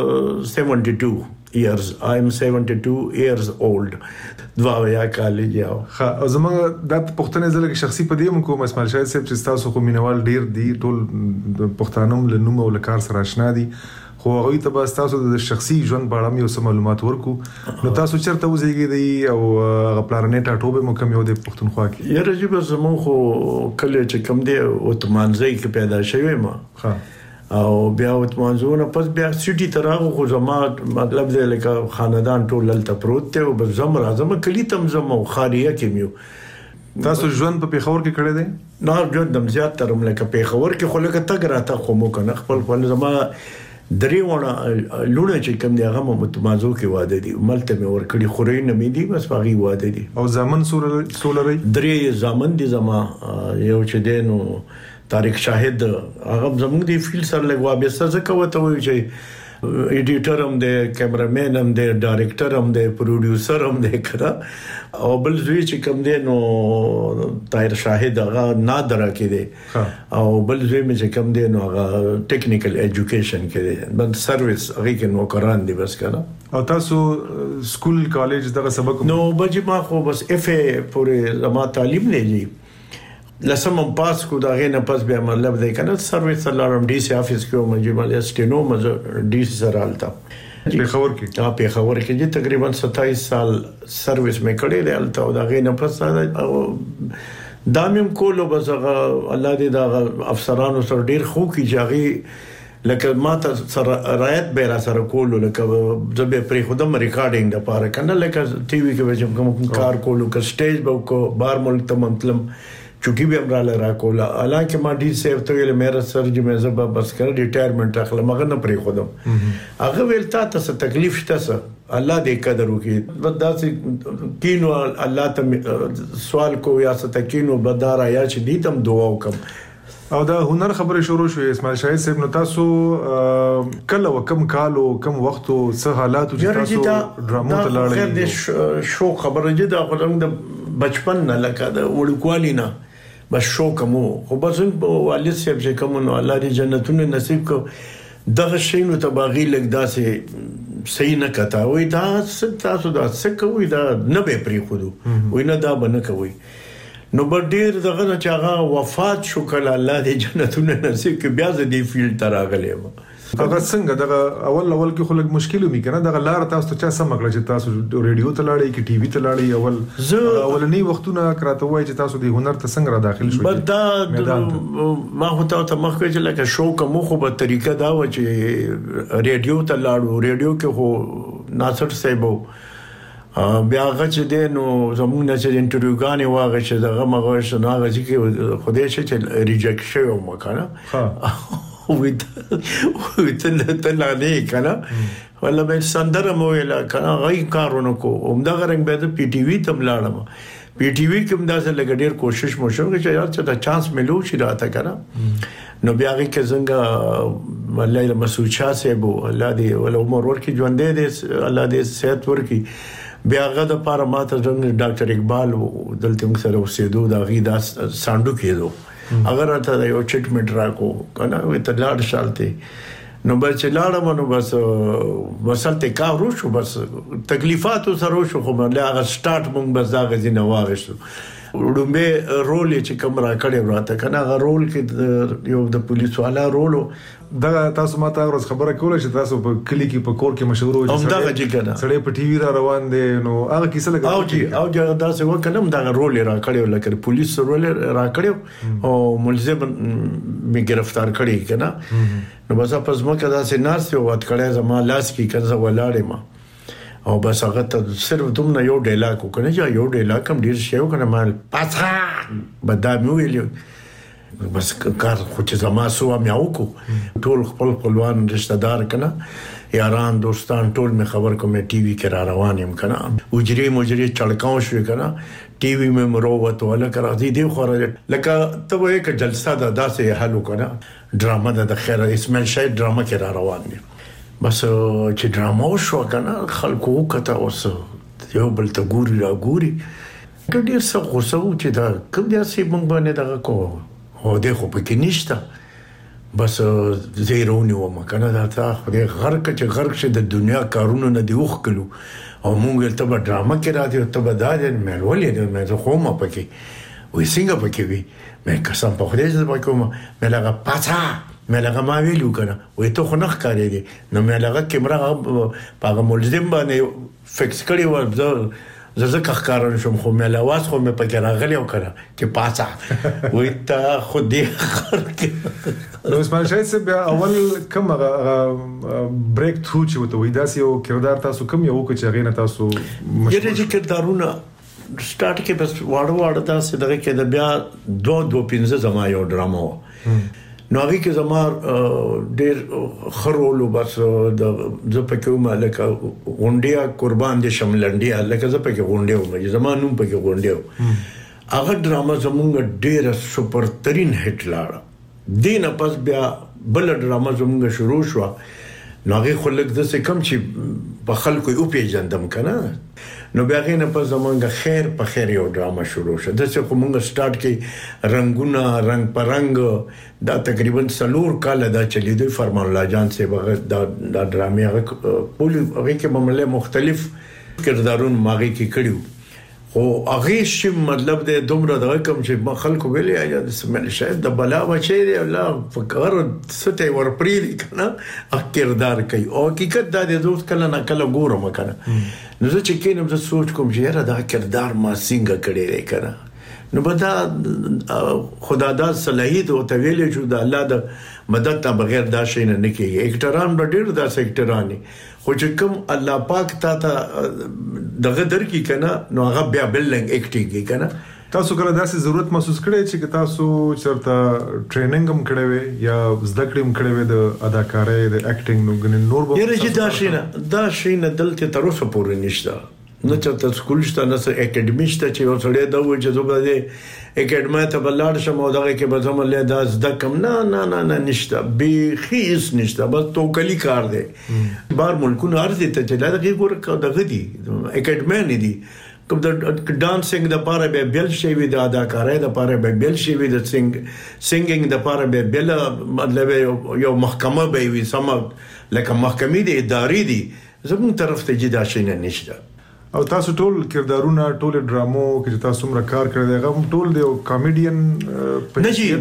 72 years. I am 72 years old. دوا یا کالج یاو. ښه زموږ د پښتنې ځل کې شخصي په دې کوم اسماعیل شاهد صاحب چې تاسو خو مینوال ډیر دي ټول پښتانه له نوم او لکار سره آشنا دي خو هغه ته به تاسو د شخصي ژوند په اړه مې اوس معلومات ورکو نو تاسو چیرته وزیږئ او غپلارنې ټاټوبه مو کوم یو د پښتونخوا کې یره چې بس مو خو کله چې کوم دی اوتمانځي کې پیدا شوی ما ها او بیا اوتمانځونه پس بیا سټي تراغه خو زما مطلب دی لکه خاندان ټول لته پروت دی او زم راځم کلی تم زم خاریه کې میو تاسو ژوند په پیښور کې کړی دی نه ژوند دم زیات ترم لکه پیښور کې خو لکه تګ راته خو مو کنه خپل زما دریونه لونه چې کوم دی هغه متمازو کې واده دي ملته مې ور کړی خوري نه مې دي بس باغی واده دي او زمن سولري درې زمن دي زما یو چې دینو طارق شاهد هغه زموږ دی فیل سره لګوا به څه کوته وي چې ایډیټر هم دی، کیمرامین هم دی، ډایرکټر هم دی، پروډوسر هم دی کړه. او بل زوی چې کوم دی نو طاهر شاهد هغه نادره کې دی او بل زوی مې چې کوم دی نو هغه ټیکنیکل ایجوکیشن کې دی، بل سرویس هغه کې نوکران دي بس کنه. او تاسو سکول کالج دغه سبق نو بجې ما خو بس اف ای پورې زما تعلیم نه دی لسم پاس کو دا غینه پس به مطلب دی کنه سرویس لارم ډي سي افیس کې مې مال اسټینو مزه ډي سي سره حالت پیښور کې پیښور کې چې تقریبا 27 سال سرویس مې کړې دی حالت او دا غینه پس دا مې کولو بس الله دې دا افسرانو سره ډیر خو کې جاغي لکه ما ته سره رایت به را سره کولو لکه زبې پرې خودم ریکارډینګ د پاره کنه لکه ټي وي کې کوم کار کولو ک سټیج به کو بار ملک ته مطلب چوټي به امراله را کوله. حالانکه ما ډي سیف ته ویل مې سر چې مې زبا بس کړ ریټایرمنټ اخلم مګر نه پرې خودم هغه ویل تا ته تکلیف شته څه الله دې قدر وکي بداسې کینو الله ته سوال کو یا ست کینو بدار یا چې دې تم دعا وکم. او دا هنر خبره شروع شوې اسماعیل شاهد صاحب، نو تاسو کله وکم کالو کم وخت او څه حالات چې تاسو ډرامو ته لاړې؟ خیر دې شو خبره چې دا خلک د بچپن نه لکه د وړکوالي نه بس شو کوم خو بس والد صاحب چې کوم نو الله دې جنتونه نصیب کو دغه شی نو تباغي لګ داسې صحیح نه کتا وای دا تاسو دا څه کوي دا نه به پری خودو وای نه دا بنه کوي نو بډیر دغه نه چاغه وفات شو کله الله دې جنتونه نصیب کې بیا دې فیلډ تراغلې هغه څنګه دغه اول کې خلک مشکل ومي کنه دغه لار تاسو ته چا سم کړل چې تاسو ریډیو ته لاړې کې ټي وي ته لاړې اولنی وختونه کراته وای چې تاسو د هنر ته څنګه را داخل شوئ؟ بدا ما هو ته مخکې چې لکه شو کوم خو به طریقه دا و چې ریډیو ته لاړو، ریډیو کې خو ناصر صاحب بیا هغه چې دی نو زموږ نه چې انټرویوګانې واغې چې دغه مغه شناغه چې خدای چې ریجیکټ شوی و مکنه وته نه کنه ولا به سندره مو ویلا کنه غي کارونه کو همدا غرنګ به د پی ټی وی تم لاړم. پی ټی وی کوم داسې لګډیر کوشش مو شو چې یار چې دا چانس ملو شي راته کنه نو بیا کې څنګه الله مسعود شاه صاحب الله دې ول عمر ورکی ژوندې دې الله دې صحت ورکی بیا غد پر ماته ډاکټر اقبال دلته موږ سره اوسېدو دا غي دا ساندو کېدو اگر ته یو چټمنټ راکو کنه وې ته لاړ شالته نو بس لاړم نو بس ته کار وشو بس تکلیفات سره شو خو بل هغه سٹارټ مونږ بس دا غزي نه واغشتو وړمبه رول چې کوم را کړی راته کنه هغه رول کې یو د پولیس والا رول دا تاسو ماته ورځ خبره کوله چې تاسو په کلی کې په کور کې مشهور وو چې دا غږی کنه سړی په ټي وي را روان دي نو هغه کیسه لګا او دا څه وکړم دا رول را کړیو لکه پولیس رول را کړیو او ملزم می گرفتار کړی کنه نو بس پس مکه دا سينار څه وات کړی زما لاس کې کنه ولاړې ما او بس هغه ته صرف دومره یو ډیلاګ وکنه چې یو ډیلاګ کم ډیر شی وکنه مال پاتره بدامي ویلو بس کار خو چې زما سو میاو کو ټول خپل خپلوان رشتہ دار کنه یاران دوستان ټول می خبر کوم ټي وي کې را روان يم کنه وجري مجري چړکاو شو کنه ټي وي مې مروت ولا کرا دي دی خو لکه ته وې ک جلسه دا داسې حل کنه ډراما د خیر اسماعیل شاهد ډراما کې را روان دي بس چې ډراما شو کنه خلکو کته اوس یو بل ته ګوري را ګوري ډېر څه غوسه و چې دا کوم داسې مونږ باندې دغه کو او دغه په کې نشته بس زیرونی و مکنه دا ته خدای غرق چې غرق شه د دنیا کارونو نه دی وښکلو او مونږ ته به ډراما کې را دي ته به دا مې ولې مې خو ما پکې وې څنګه پکې وي مې قسم په خدای دې پکوم مې لګه پاڅا مې لګه ما ویلو کنه وې ته خو نه ښکارېږي نو مې لګه کیمرا په ملزم باندې فکس کړی و زه ښکارم شم خو مې لاواز خو مې پکې راغلی او کنه چې پاڅا وې ته خو دې نو اسماعیل شاهد صاحب اول کوم بریک تھرو چې وته وې داسې یو کردار تاسو کوم یو چې هغه نه تاسو یره چې کردارونه سٹارټ کې بس واړه تاسو دغه کې د بیا 2-15 زما یو ډراما نو هغه کې زما ډېر خرولو بس د زپکه مالک غونډیا قربان دي شملندیا لکه زپکه غونډیو مې زما نوم پکې غونډیو هغه ډراما زمونږ ډېر سپر ترين هټ لاړه دینه پس بیا بل ډراما زمونږ شروع شو نو هغه خلک د څه کم چې په خلکو یو پیژندم کنه نو بیا غینه په زمونږ خیر په خیر یو ډرامه شروع شو د څه کومه سٹارټ کې رنگونه رنگ پرنګ دا تقریبا 4 کال دا چلی دوی فرمان الله جان سے بغیر دا ډرامې هغه پولی هغه کې معاملې مختلف کردارون ماغي کې کړیو خو هغه شی مطلب د دومره د کم چې خلکو ویلې یا د سمل شاید د بلا بچي دی الله فکر ستې ورپری کنه کردار کوي او حقیقت دا د دوست کله نه کله ګورم کنه نو زه چې کینم زه سوچ کوم چې دا کردار ما څنګه کړی دی کنه نو بدا خدا دا صلاحیت او تویل چې د الله د مدد ته بغیر دا شي نه کیږي اکټران ډېر دا سېکټرانی خو چې کوم الله پاک ته دغه در کی کنه نو هغه بیا بلډینګ اکټینګ کنه تاسو کله داسې ضرورت محسوس کړئ چې تاسو چرته ټریننګ هم کړی وي یا زده کړې هم کړی وي د اداکارۍ د اکټینګ نو غن نور به یره چې دا شي نه دلته تر اوسه پورې نشته نو چې سکول شته نه اکیډمي شته چې وسړی دا و چې زه به اکیډمي ته بلار شم او دغه کې به زما له دا زده کم نه نشته به خیس نشته بس توکلی کار دی بار ملکونه ارزه ته چې دا ګور دغه دی اکیډمي نه دی کوم د ډانسینګ د پاره به بیل شي وي د اداکارۍ د پاره به بیل شي وي د سینګینګ د پاره به بیل مطلب یو محکمه به وي سم لکه محکمې د ادارې دي زموږ طرف ته جدا شي نه نشته او تاسو ټول کردارونه ټول ډرامو کې تاسو مر کار کړی دی غو ټول دی کامیډین نه جی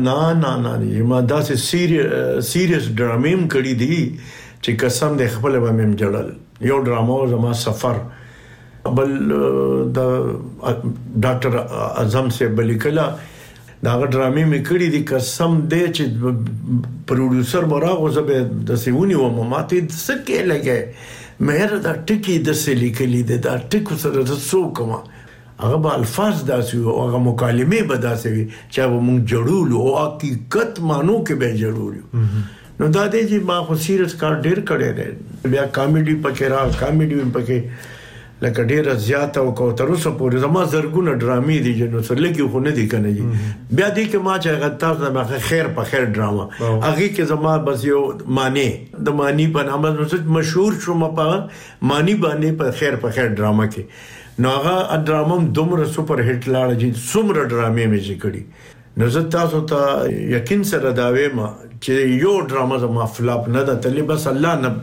ما دا سه سیریس ډرامې کړی دي چې قسم د خپل به مم جړل یو ډرامو زما سفر بل د ډاکټر اعظم سے بلیکلا دا ډرامې مې کړې دي قسم دې چې پروډوسر براغه زبه د سیونی و ماته سکه لګي مېر دا ټکی د سلیکلې دا ټکو سره د څوکما هغه به الفاظ داسي او هغه مکالمه به داسي چې موږ جوړول او حقیقت مانو کې به جوړول نو دا دې چې ما خو سیریس کار ډیر کړی دی بیا کامیډي پکې را کامیډي پکې لکه ډیر زیات او کو تر اوسه پورې زما زرګونه ډرامې دي چې نو سره لګي خو نه دي کنه جی بیا دې کې ما چې غلطه ما خیر په خیر ډراما هغه کې زما بس یو معنی د معنی په نامه مشهور شوم په معنی باندې په خیر ډراما کې نو هغه ډراما دومره سپر هټ لاړ چې څومره ډرامې مې کړې نو زه تاسو ته یقین سره دا وایم چې یو ډراما زما فلاپ نه ده تللی بس الله نه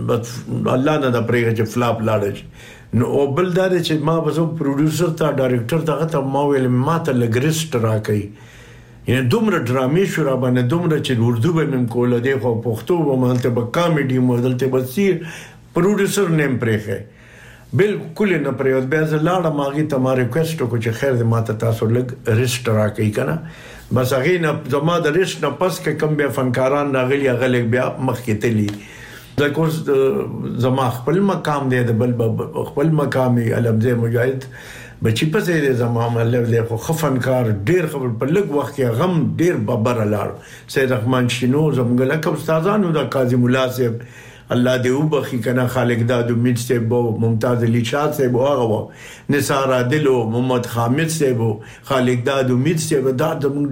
د پرېږه چې فلاپ لاړ نو او بل دا چې ما بزو پروډوسر ته ډایرکټر ته ما ویل ما ته لګریسټ راکې یعنی دومره ډرامې شو را باندې دومره چې اردو به مم کوله دی خو پښتو به مالته به کامیډي مودلته بسیر پروډوسر نیم پرېخه بالکل نه پرېوت بیا زلاړه ماغي ته ما ریکوست کو چې خیر دې ما ته تاسو لګ ریسټ راکې کنه بس هغه نه زما د ریسټ نه پس کې کم بیا فنکاران راغلي هغه لګ بیا مخکې تلی دا کوس زما خپل مقام دی د بل خپل مقامي علمزه مجاهد بچی په دې زما مطلب دی خو خفنکار ډیر خبر په لګ وخت کې غم ډیر ببر لاړ سید رحمان شینو زموږ لکه استادانو د قاضي مولا صاحب الله دې وبخي کنه خالق داد امید صاحب ممتاز علی شاه صاحب هغه نثار عادل محمد حامد صاحب خالق داد امید صاحب دا د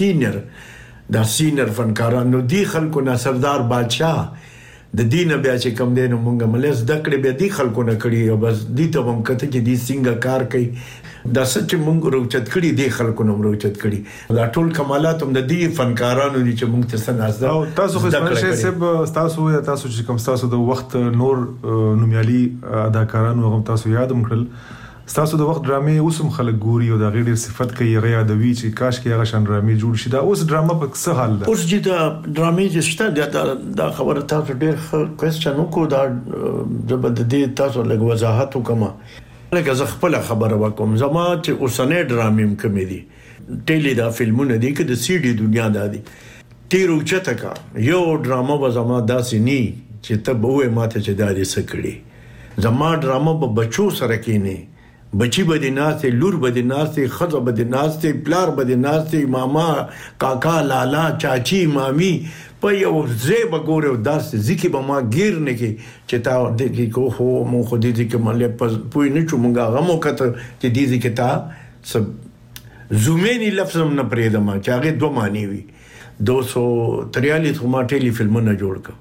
ډیر سینیر فنکارانو دی خلکو نه سردار بادشاہ د دینه بیا چې کم دینو مونږه ملز دکړې بیا دی خلکو نه کړی او بس دی ته هم کته چې دی څنګه کار کوي دا سچ مونږ روچت کړی دی خلکو نه روچت کړی دا ټول کمالات هم د دې فنکارانو دي چې مونږ ته سناسدا او تاسو خو اسماعیل شیخ صاحب تاسو چې کوم تاسو د وخت نور نومیالي اداکارانو هم تاسو یادم کړل تاسو د وخت ډرامې اوسم خلک ګوري او د غیر صفت کوي هغه یادوي چې کاش کې هغه شان ډرامې جوړ شي دا اوس ډراما په څه حال ده اوس چې دا ډرامې چې شته دا خبره تاسو ډېر کوېسچن وکړو دا د دې تاسو لږ وضاحت وکما لکه زه خپل خبره وکم زما چې اوسنۍ ډرامې کومې دي ټیلی دا فلمونه دي کې د سی ډي دنیا دادي تیر اوچته کا یو ډراما به زما داسې ني چې ته به وې ماته چې دادي سکړي زما ډراما به بچو سره کې نه بچی به د ناسته لور به د ناسته خزه به د ناسته پلار به د ناسته ماما کاکا لالا چاچی مامي په یو زیب ګورو داسې ځکه به ما گیر نه کی چې تا د کی کو هو مو خو دې کې ملې پوي نه چې مونږه غمو کته چې دې کې تا سب زومینی لفظ نه پرېدم چې هغه دوه معنی وي 243 ما ټیلی فلمونه جوړ ک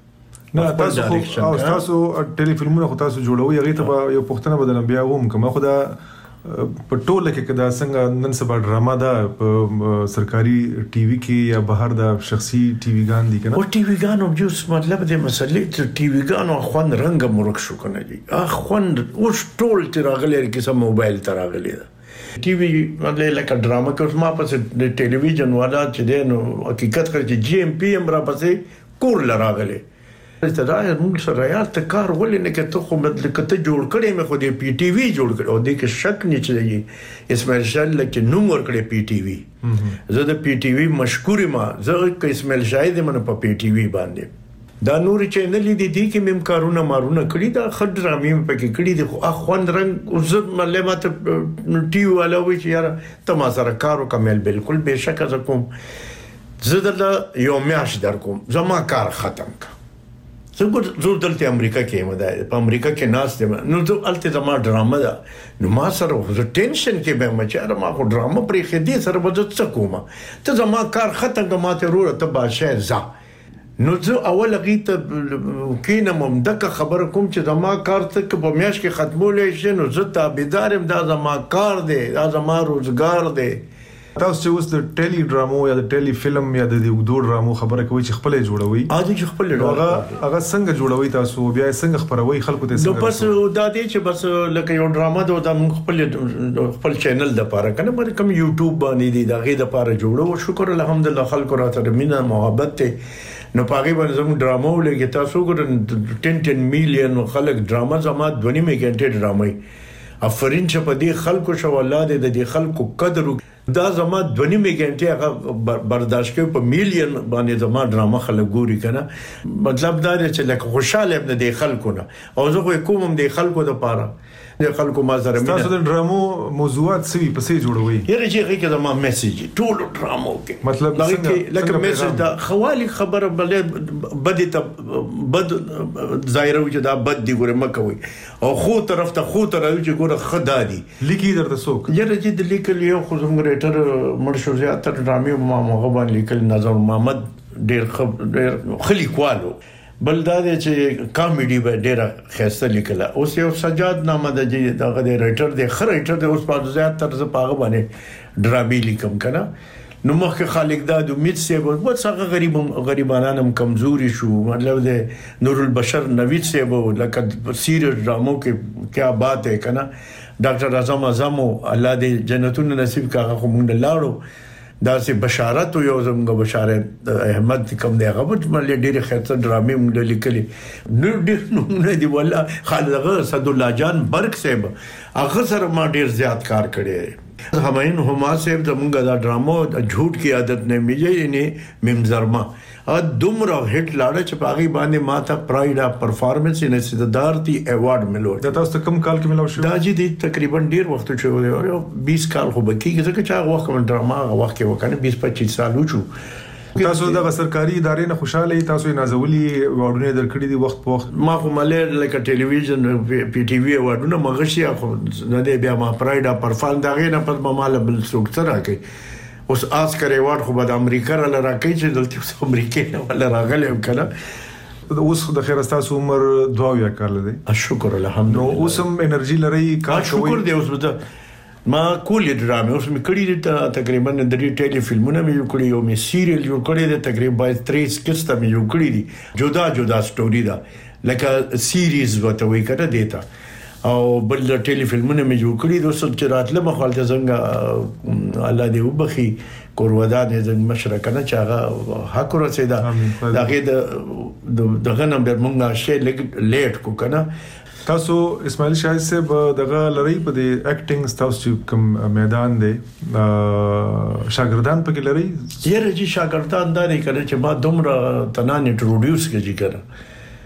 نه تاسو ټيلي فلمونه خو تاسو جوړوي هغه ته یو پښتنه بدلم بیا هم کومه خدا په ټوله کې کدا څنګه نن سبا ډراما ده په سرکاري ټي وي کې یا بهر د شخصي ټي وي ګان دي کنه او ټي وي ګان او جوس مطلب د مسلې ته ټي وي ګان او خوان رنگ مرک شو کنه دي خوان اوس ټول تراغلي کې سم موبایل تراغلي ده ټي وي مطلب لکه ډراما کې ما پسې د ټلویزیون والا چې دی نو حقیقت کوي چې جی ام پی ام را پسې کور لراغلي ته دا موږ سره یا ته کار ولې نه کته خو مطلب کته جوړ کړي مې خو دې پی ټي وی جوړ کړو د کې شک نه چي اسماعیل شاه لکه نوم ور کړی پی ټي وی زه د پی ټي وی مشکور ما زه کې اسماعیل شاه دې من په پی ټي وی باندې دا نور چینل دي کې مم کارونه مارونه کړی دا خډ رامي په کې کړی دي خو خوان رنگ عزت مله ماته ټي وی والا وی چې یار ته ما سره کارو کمل بالکل بهشکه ز کوم زه د یو میاش در کوم زما کار ختم کا زه دلته امریکا کې مده په امریکا کې ناس دي نو ته الته زما ډراما ده نو ما سره زه ټینشن کې به مچاره ما خو ډراما پرې خدي سره به څه کوم ته زما کار ختم کوم ته وروره ته باشه ز نو زه اول غیته کینم دغه خبر کوم چې زما کار ته په میاش کې ختمولې شي نو زه تابعدارم دا زما کار دی دا زما روزګار دی تاسو چې اوس د ټيلي ډرامو یا د ټيلي فلم یا د وګړو ډرامو خبره کوي چې خپل جوړوي اځي چې خپل هغه څنګه جوړوي تاسو بیا څنګه خبروي خلکو ته څنګه بس دا دي چې بس لکه یو ډراما د خپل چینل د پاره کنه مې کوم یوټیوب باندې دي دا غي د پاره جوړو شکر الحمدلله خلکو راته مینه محبت ته نو پاګې باندې زموږ ډرامو لګي تاسو ګور 10 میلیون خلک ډراما زما 2 غنټه ډرامای افرین چې په دې خلکو شو الله دې د خلکو قدر دا زما 2 غنټه هغه برداشت کوي په میلیون باندې زما ډراما خلک ګوري کنه مطلب دا دی چې لکه خوشاله ابن دې خلکو نه او زه کوم دې خلکو د پاره د خلکو ما سره مینه تاسو د ډرامو موضوعات سوي پسې جوړوي یره چې هغه زما میسج ټول ډرامو کې مطلب لکه میسج دا خوالي خبره بلې بد ته بد ظاهر وي چې دا بد دی ګوره مکوي او خو طرف ته خو طرف چې ګوره خدا دی لیکي درته څوک یره چې د لیکل یو خو زموږ ریټر مرشد زیاتره ډرامې ما مغبان لیکل نظر محمد ډېر خلی کوالو بل دا چې کامیډي به ډېر خسته لیکله اوس یو سجاد نامه د دغه ریټر د خریټر د اوس په زیاتره ز پاغه باندې ډرامې لیکم کنه نو مخکې خالق داد امید سیب او څنګه غریبانانم کمزوري شو مطلب د نور البشر نوید سیب لکه سیریس ډرامو کې کیا بات ہے کنه ډاکټر اعظم الله دې جنتون نصیب کاغه کومند لاړو دا سي بشارت یو زمغه بشارت احمد کوم دی هغه مله ډېر خاطر ډرامې موږ لیکلي نو ډېر نه دی ولا خالد اسد الله جان برق صاحب هغه سره ما ډېر زیات کار کړی هماین هما صاحب زمغه دا ډرامو جھوٹ کی عادت نه میږي نه ممزرما ا دومره هټ لاړه چې پاغي باندې ماته پرایډ اف پرفارمنس ان صدارتي ایوارډ ملو دا تاسو کم کال کې ملو شو دا جی دي تقریبا ډیر وخت شو 20 کال خو بکیږي ځکه چې وخت کوم ډراما وخت کې وکنه 20-25 سال وچو تاسو د سرکاري ادارې نه خوشاله تاسو نازولي وړونه درکړي دي وخت په وخت ما خو ملې لکه ټلویزیون پی ټي وی وړونه مغشي خو نه دی بیا ما پرایډ اف پرفارمنس دا غي نه په مال بل څوک سره کوي اوس آسکر ایوارډ خو د امریکا را راکې چې دلته امریکا نه ولا راغلی کله اوس د خیر تاسو عمر 22 کال دی شکر الحمدلله نو اوس هم انرژي لري کار کوي شکر دی اوس ما کولې ډرامې اوس مې کړی دي تقریبا د دې ټيلي فلمونه مې کړی یو مې سیریل جوړ کړی دی تقریبا 30 قسطه مې جوړ کړی دي جدا جدا سټوري دا لکه سیریز وته وی کړه دیتا او بل ټيلي فلمونه مې جوړ کړی دي اوس چې راتله مخالته څنګه الله دې وبخي کورودان دې مشرکنه چې هغه حق ورسېدا دغه دغه نمبر مونږه شی لیټ کو کنه تاسو اسماعیل شاه صاحب دغه لری په د اکټینګ تاسو کوم میدان دی شاګردان پکې لري یره چې شاګردان دا نه کړي چې ما دومره تنان انټروډیوس کړي کړه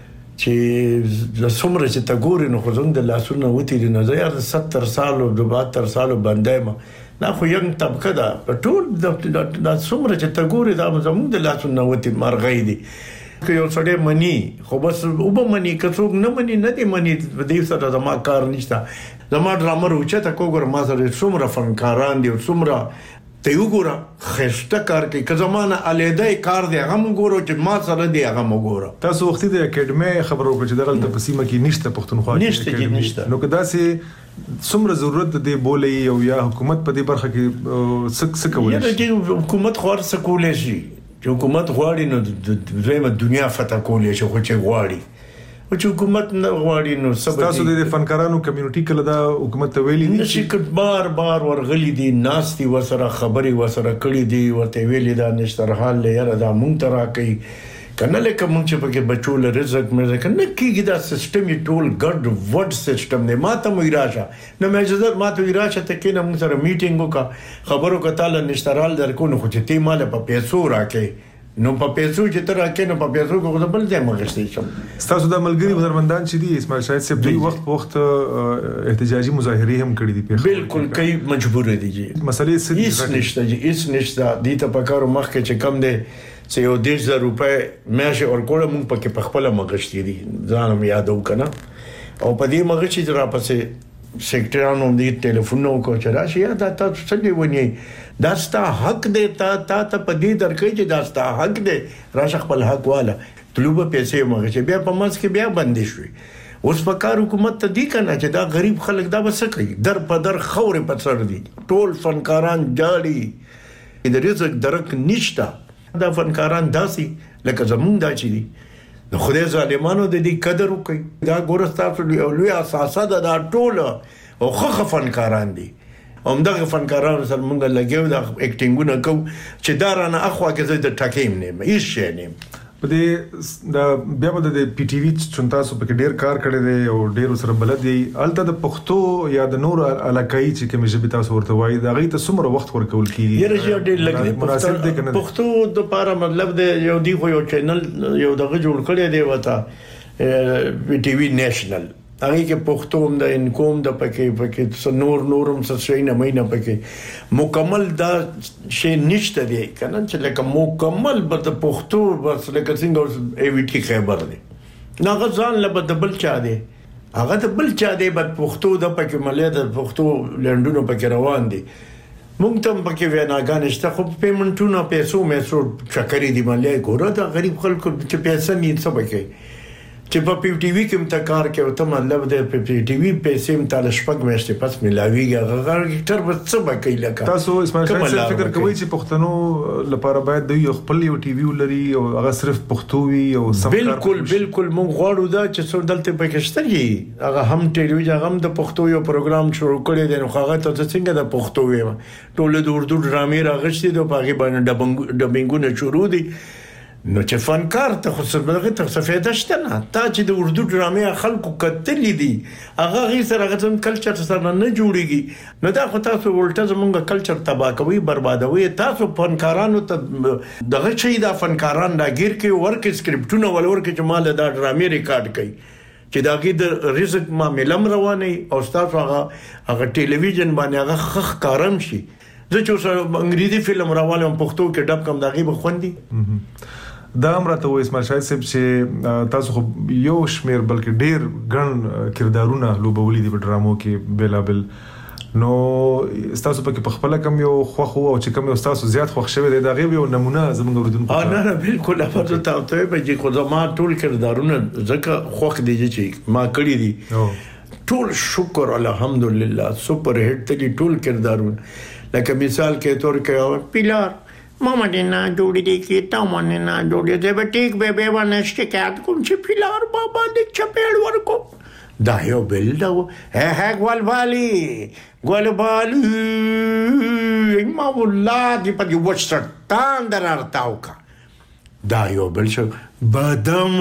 چې د څومره چې تګوري نو خو زنګ د لاسونو وتی دي نه زیات 70 سال او 72 سال باندې ما نه خو یو طبقه ده ټول د څومره چې تګوري دا زموږ د لاسونو وتی مرغې دي که یو سړی منی خو بس وب منی که څوک نه منی نه دی منی دې سره زما کار نشته زما ډرامر اوچته کوګر ما سره څومره فنکاران دي څومره ته وګوره خسته کار کوي که زمانه الیده کار دی هغه وګورو چې ما سره دی هغه وګوره. تاسو وختي د اکیډمي خبرو کړ چې دغه په سیمه کې نشته پښتونخوا کې نشته نو کدا سي څومره ضرورت دی بولې او یا حکومت په دې برخه کې څه کوي؟ یا چې حکومت خو ورسره کولای شي چې حکومت غواړي نو زموږ دنیا فتح کولای شي خو چې غواړي او چې حکومت نه غواړي نو سبا تاسو د فنکارانو کمیونټي کله دا حکومت ته ویلي دي چې بار ورغلي دي ناستي وسره خبري وسره کړی دي ورته ویلي دا نشتر حال لري دا مونږ ترا کوي کنه لکه مونږ چې پکې بچو له رزق مې کنه کیږي دا سیستم یې ټول ګډ وډ سیستم نه ماته مې راشه نو مې اجازه ماته راشه ته کې نه مونږ سره میټینګ وکړه خبرو کتل نشترال درکو نو خو چې تی مال په پیسو راکې نو په پیسو چې تر راکې نو په پیسو کو د بل ځای مغشتې شم. تاسو د ملګری هنرمندان چې دي اسماعیل شاهد صاحب دوی وخت احتجاجي مظاهره هم کړې دي په بالکل کوي مجبور دي جی مسلې څه نشته جی هیڅ نشته دي ته پکارو مخ کې چې کم دي چې یو 10,000 روپے مېشه اور کوله مونږ پکې په خپل مغشتې دي ځانم یادو کنه او په دې مغشتې را پسې سیکټرانو دې ټلیفون نو کو چې راشي دا تاسو څنګه ونی دا ستا حق دی تا ته په دې درکې چې دا ستا حق دی راشه خپل حق والا طلوبه پیسې مګه چې بیا په مس کې بیا بندې شوې اوس په کار حکومت ته دی کنه چې دا غریب خلک دا بس کوي در په در خورې په سر دي ټول فنکاران جاړي د رزق درک نشتا دا فنکاران داسي لکه زمونږ دا چي دي نو خدای ظالمانو د دې قدر وکړي دا ګورستاسو لوی اساسه دا ټول او خخ فنکاران دي همدغه فنکارانو سره مونږ لګیو دا اکټینګونه کو چې دا رانه اخوا کې د ټاکیم نه هیڅ شي نه په دې دا بیا د پی ټی وی چونتا سو په ډیر کار کړی دی او ډیر سره بلد دی الته د پښتو یا د نور علاقائی چې کوم ژبه تاسو ورته وایي دا غي ته څومره وخت ورکول کیږي یره چې ډیر لګي مناسب دی کنه پښتو د لپاره مطلب دی یو دی خو یو چینل یو دغه جوړ کړی دی وته پی ټی وی نېشنل هغه کې پښتو هم د انکوم د پکې نورم څه شي نه مینه پکې مکمل دا شی نشته دی کنه چې لکه مکمل به د پښتو بس لکه څنګه ای وی ټی خبر دی نه غزان له بدبل چا دی هغه د بل چا دی بد پښتو د پکې ملي د پښتو لندونو پکې روان دي مونږ ته پکې ویناګان شته خو پیمنټونه پیسو مې چکرې دی ملي ګوره دا غریب خلکو چې پیسې نه څه پکې چې په پی ټی وی کې متکار کې او ته مطلب د پی ټی وی پیسې متاله شپږ میاشتې پس ملاویږي هغه ډیر څه بکې لکه تاسو اسماعیل شاهد فکر کوئ چې پښتنو لپاره باید د خپل یو ټی وی ولري او هغه صرف پښتو وي او بالکل مونږ غواړو دا چې څو دلته پاکستاني هغه هم ټلویزیون هغه هم د پښتو یو پروګرام شروع کړی دی نو هغه ته څنګه د پښتو وي ټول د اردو ډرامې راغشتي د پاګې باندې ډبنګونه شروع دي نو چې فنکار ته خو څه ته فائدہ شته نه تا چې د اردو ډرامې خلکو کتلې دي هغه غي سره غزم کلچر سره نه جوړيږي نو دا خو تاسو ولټه زمونږ کلچر تباہ کوي بربادوي تاسو فنکارانو ته دغه شي دا فنکاران دا غیر کې ورک سکرپټونه ولور کې جمال دا ډرامې ریکارډ کوي چې دا کې د رزق معاملم رواني او تاسو هغه ټلویزیون باندې هغه خخ کارم شي زه چې انګریزي فلم راوالم پښتو کې ډب کم داغي بخوندي دا امرته و اسماعیل شاهد صاحب چې تاسو خو یو شمیر بلکې ډیر ګڼ کردارونه لوبولي دي په ډرامو کې بلابل نو تاسو په خپل کم یو خو او چې کم یو تاسو زیات خوښ شوی دی دا غیب یو نمونه زموږ اوردونکو نه بالکل افضل تاسو به چې خو ما ټول کردارونه ځکه خوښ دي چې ما کړی دي ټول شکر الحمدلله سپر هټ دي ټول کردارونه لکه مثال کې تور کې پیلار ماما دینا جوړی دی کې تا مونږ نه جوړی دی به ټیک به به باندې شکایت کوم چې پیلار بابا دې چپېړ ورکو دا یو بل دا هه ګوالبالي ما والله دې په دې وښتان درارتاو کا دا یو بل شو بادام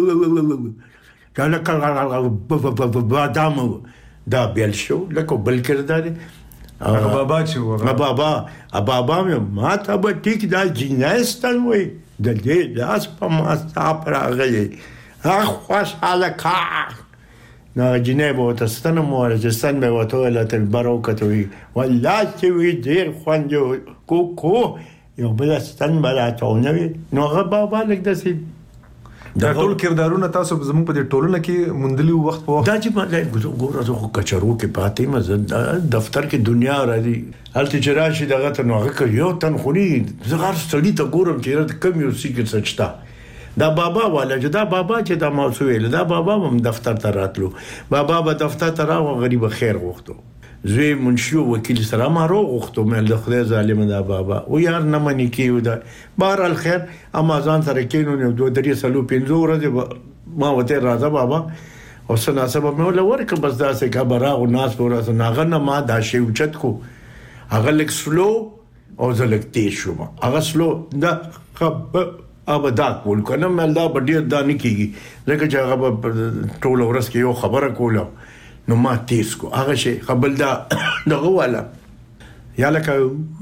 کله بادام دا بل شو لکه بل کړه بابا چې بابا ما ته به ټیک دا جناستان وای د دې لاس په ما صاحب راغلی خوشاله کا نو جنې به ته ستنه مورجستان به وته لته برکتوي والله چې وی ډیر خوندو کو یو بل ستن بلاتونه نو هغه بابا لګ دسي دا ټول کردارونه تاسو زموږ په دې ټولنه کې مندلي وخت په وخت دا چې ما ګوره زه خو کچرو کې پاتې مزه دفتر کې دنیا راځي هلته چې راشي دغه ته نو هغه یو تن خوري زه هر سړي ته ګورم چې کم یو سیکر سچتا دا بابا والا چې دا بابا چې دا موضوع ویل دا بابا هم دفتر ته راتلو بابا به دفتر ته راو غریب خیر غوښتو زوی منشیو وکیل سره ما رو غوښتو مې د خدای ظالم دا بابا او یار نه منی کیو دا بهر الخير امازان سره کینو نو 2-3-5 ورځې ما وته راځه بابا او سنا سبب مې ول ورک بس دا څه کا براغ ناس پورا سناغه نه ما دا شی اوچت کو هغه لیک سلو او زلک تیز شو هغه سلو دا خب ابدا کول کنه مل دا بډیر دانی کیږي لکه چې هغه ټول ورس کې یو خبره کوله نو ما تیز کو هغه شي قبل دا دغه والا یا لکه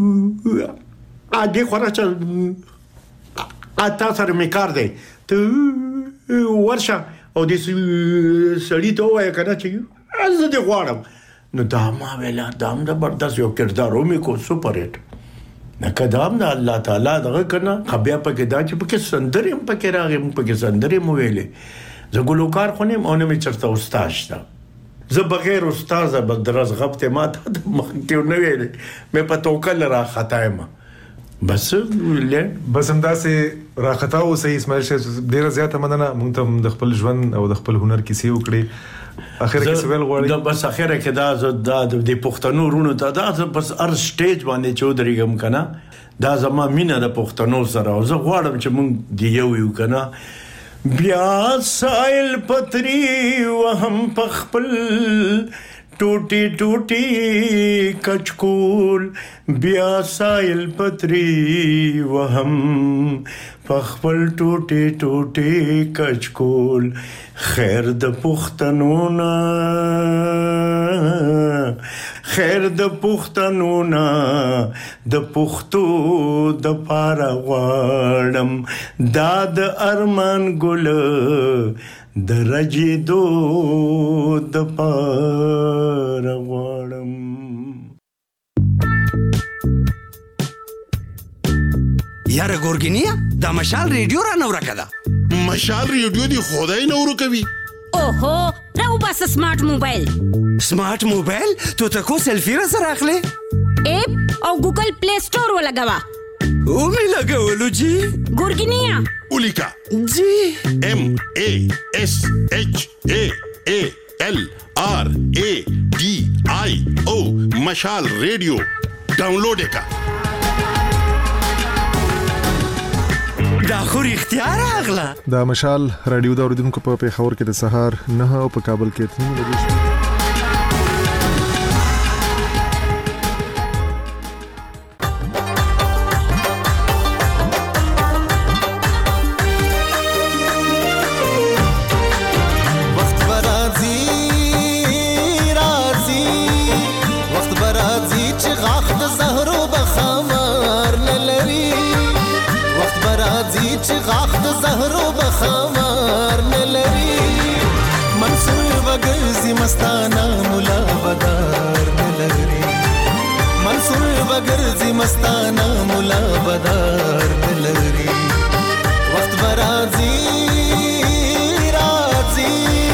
دې خورا چې اته سره مې کار دی ته ورشه او دې سړی ته وایي کنه چې زه دې غواړم نو دا ما ویلا دام د برداشت یو کردارو مې کو سپر هټ نه کدام د الله تعالی دغه کنه خبیا پکې دا چې پکې سندرې پکې راغې پکې سندرې مو ویلې زه ګلوکار خو نه مونږ مې چرته استاد شته زه بغیر استاد به درز غبطه ما ته مخکې نه ویلې مې په توکل را خطایم بس هم داسې راخطاو صحیح اسماعیل شیخ ډیره زیاته مننه مونږ ته د خپل ژوند او د خپل هنر کیسې وکړې اخر کې سوال غواړي دا بس اخر کې دا د پښتنو رونو ته دا بس ار سټیج باندې چودري غم کنه دا زما مینه د پښتنو سره او زه غواړم چې مونږ دی یو کنه بیا سایل پتری وهم پخپل ټوټي ټوټي کچکول بیا سایل پتری وهم پخپل ټوټي ټوټي کچکول خیر د پښتنو نا خیر د پښتنو نا د پښتو د پاره غواړم دا د ارمان ګل د رجې دو د پاره غواړم یاره ګورګینیا دا مشال ریډیو را نو راکړه مشال ریډیو دی خدای نو ورکوي اوهو راو بس سمارټ موبایل سمارټ موبایل تو ته کو سیلفی را سره اخلي اپ او ګوګل پلی سٹور ولګوا او می لګولو جی ګورګینیا اولیکا جی M A S H A A L R A D I O مشال ریډیو ډاونلوډ وکړه دا خو اختیار اغلا دا مشال رادیو دا اوریدونکو په پیښور کې د سهار 9 او په کابل کې 3 بجې مستانا مولا بدار نلری منصور بغرزی مستانا مولا بدار نلری وقت برازی رازی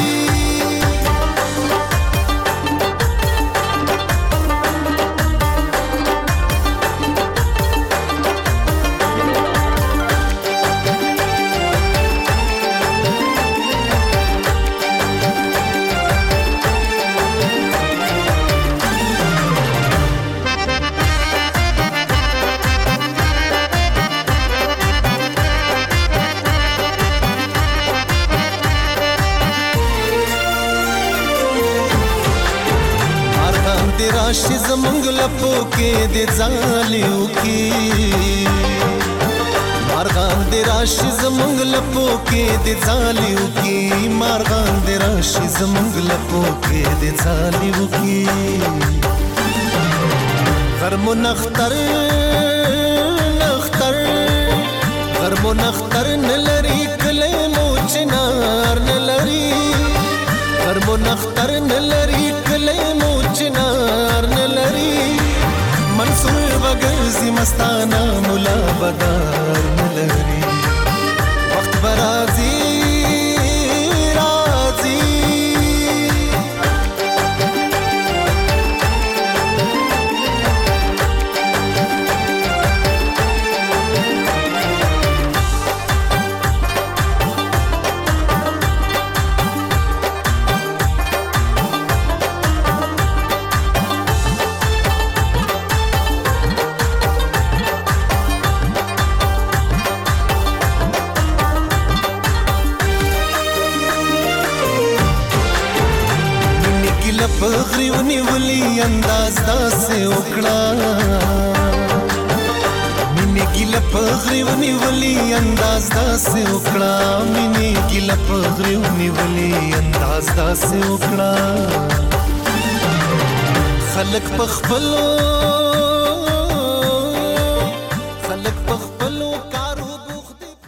راشي زمونږ لپو کې د ځالیو کې مارغان د راشي زمونږ لپو کې د ځالیو کې مارغان د راشي زمونږ لپو کې د ځالیو کې غرمو نختر نختر غرمو نختر نلری کله مو چنار نلری غرمو نختر نلری کله مو چنار نلری منصور بغرزی مستانا مولا بدار نلری وقت برازی غریونی ولی انداز داسې وکړه مینې ګیله په غریونی ولی انداز داسې وکړه مینې ګیله په غریونی ولی انداز داسې وکړه خلک په خپلو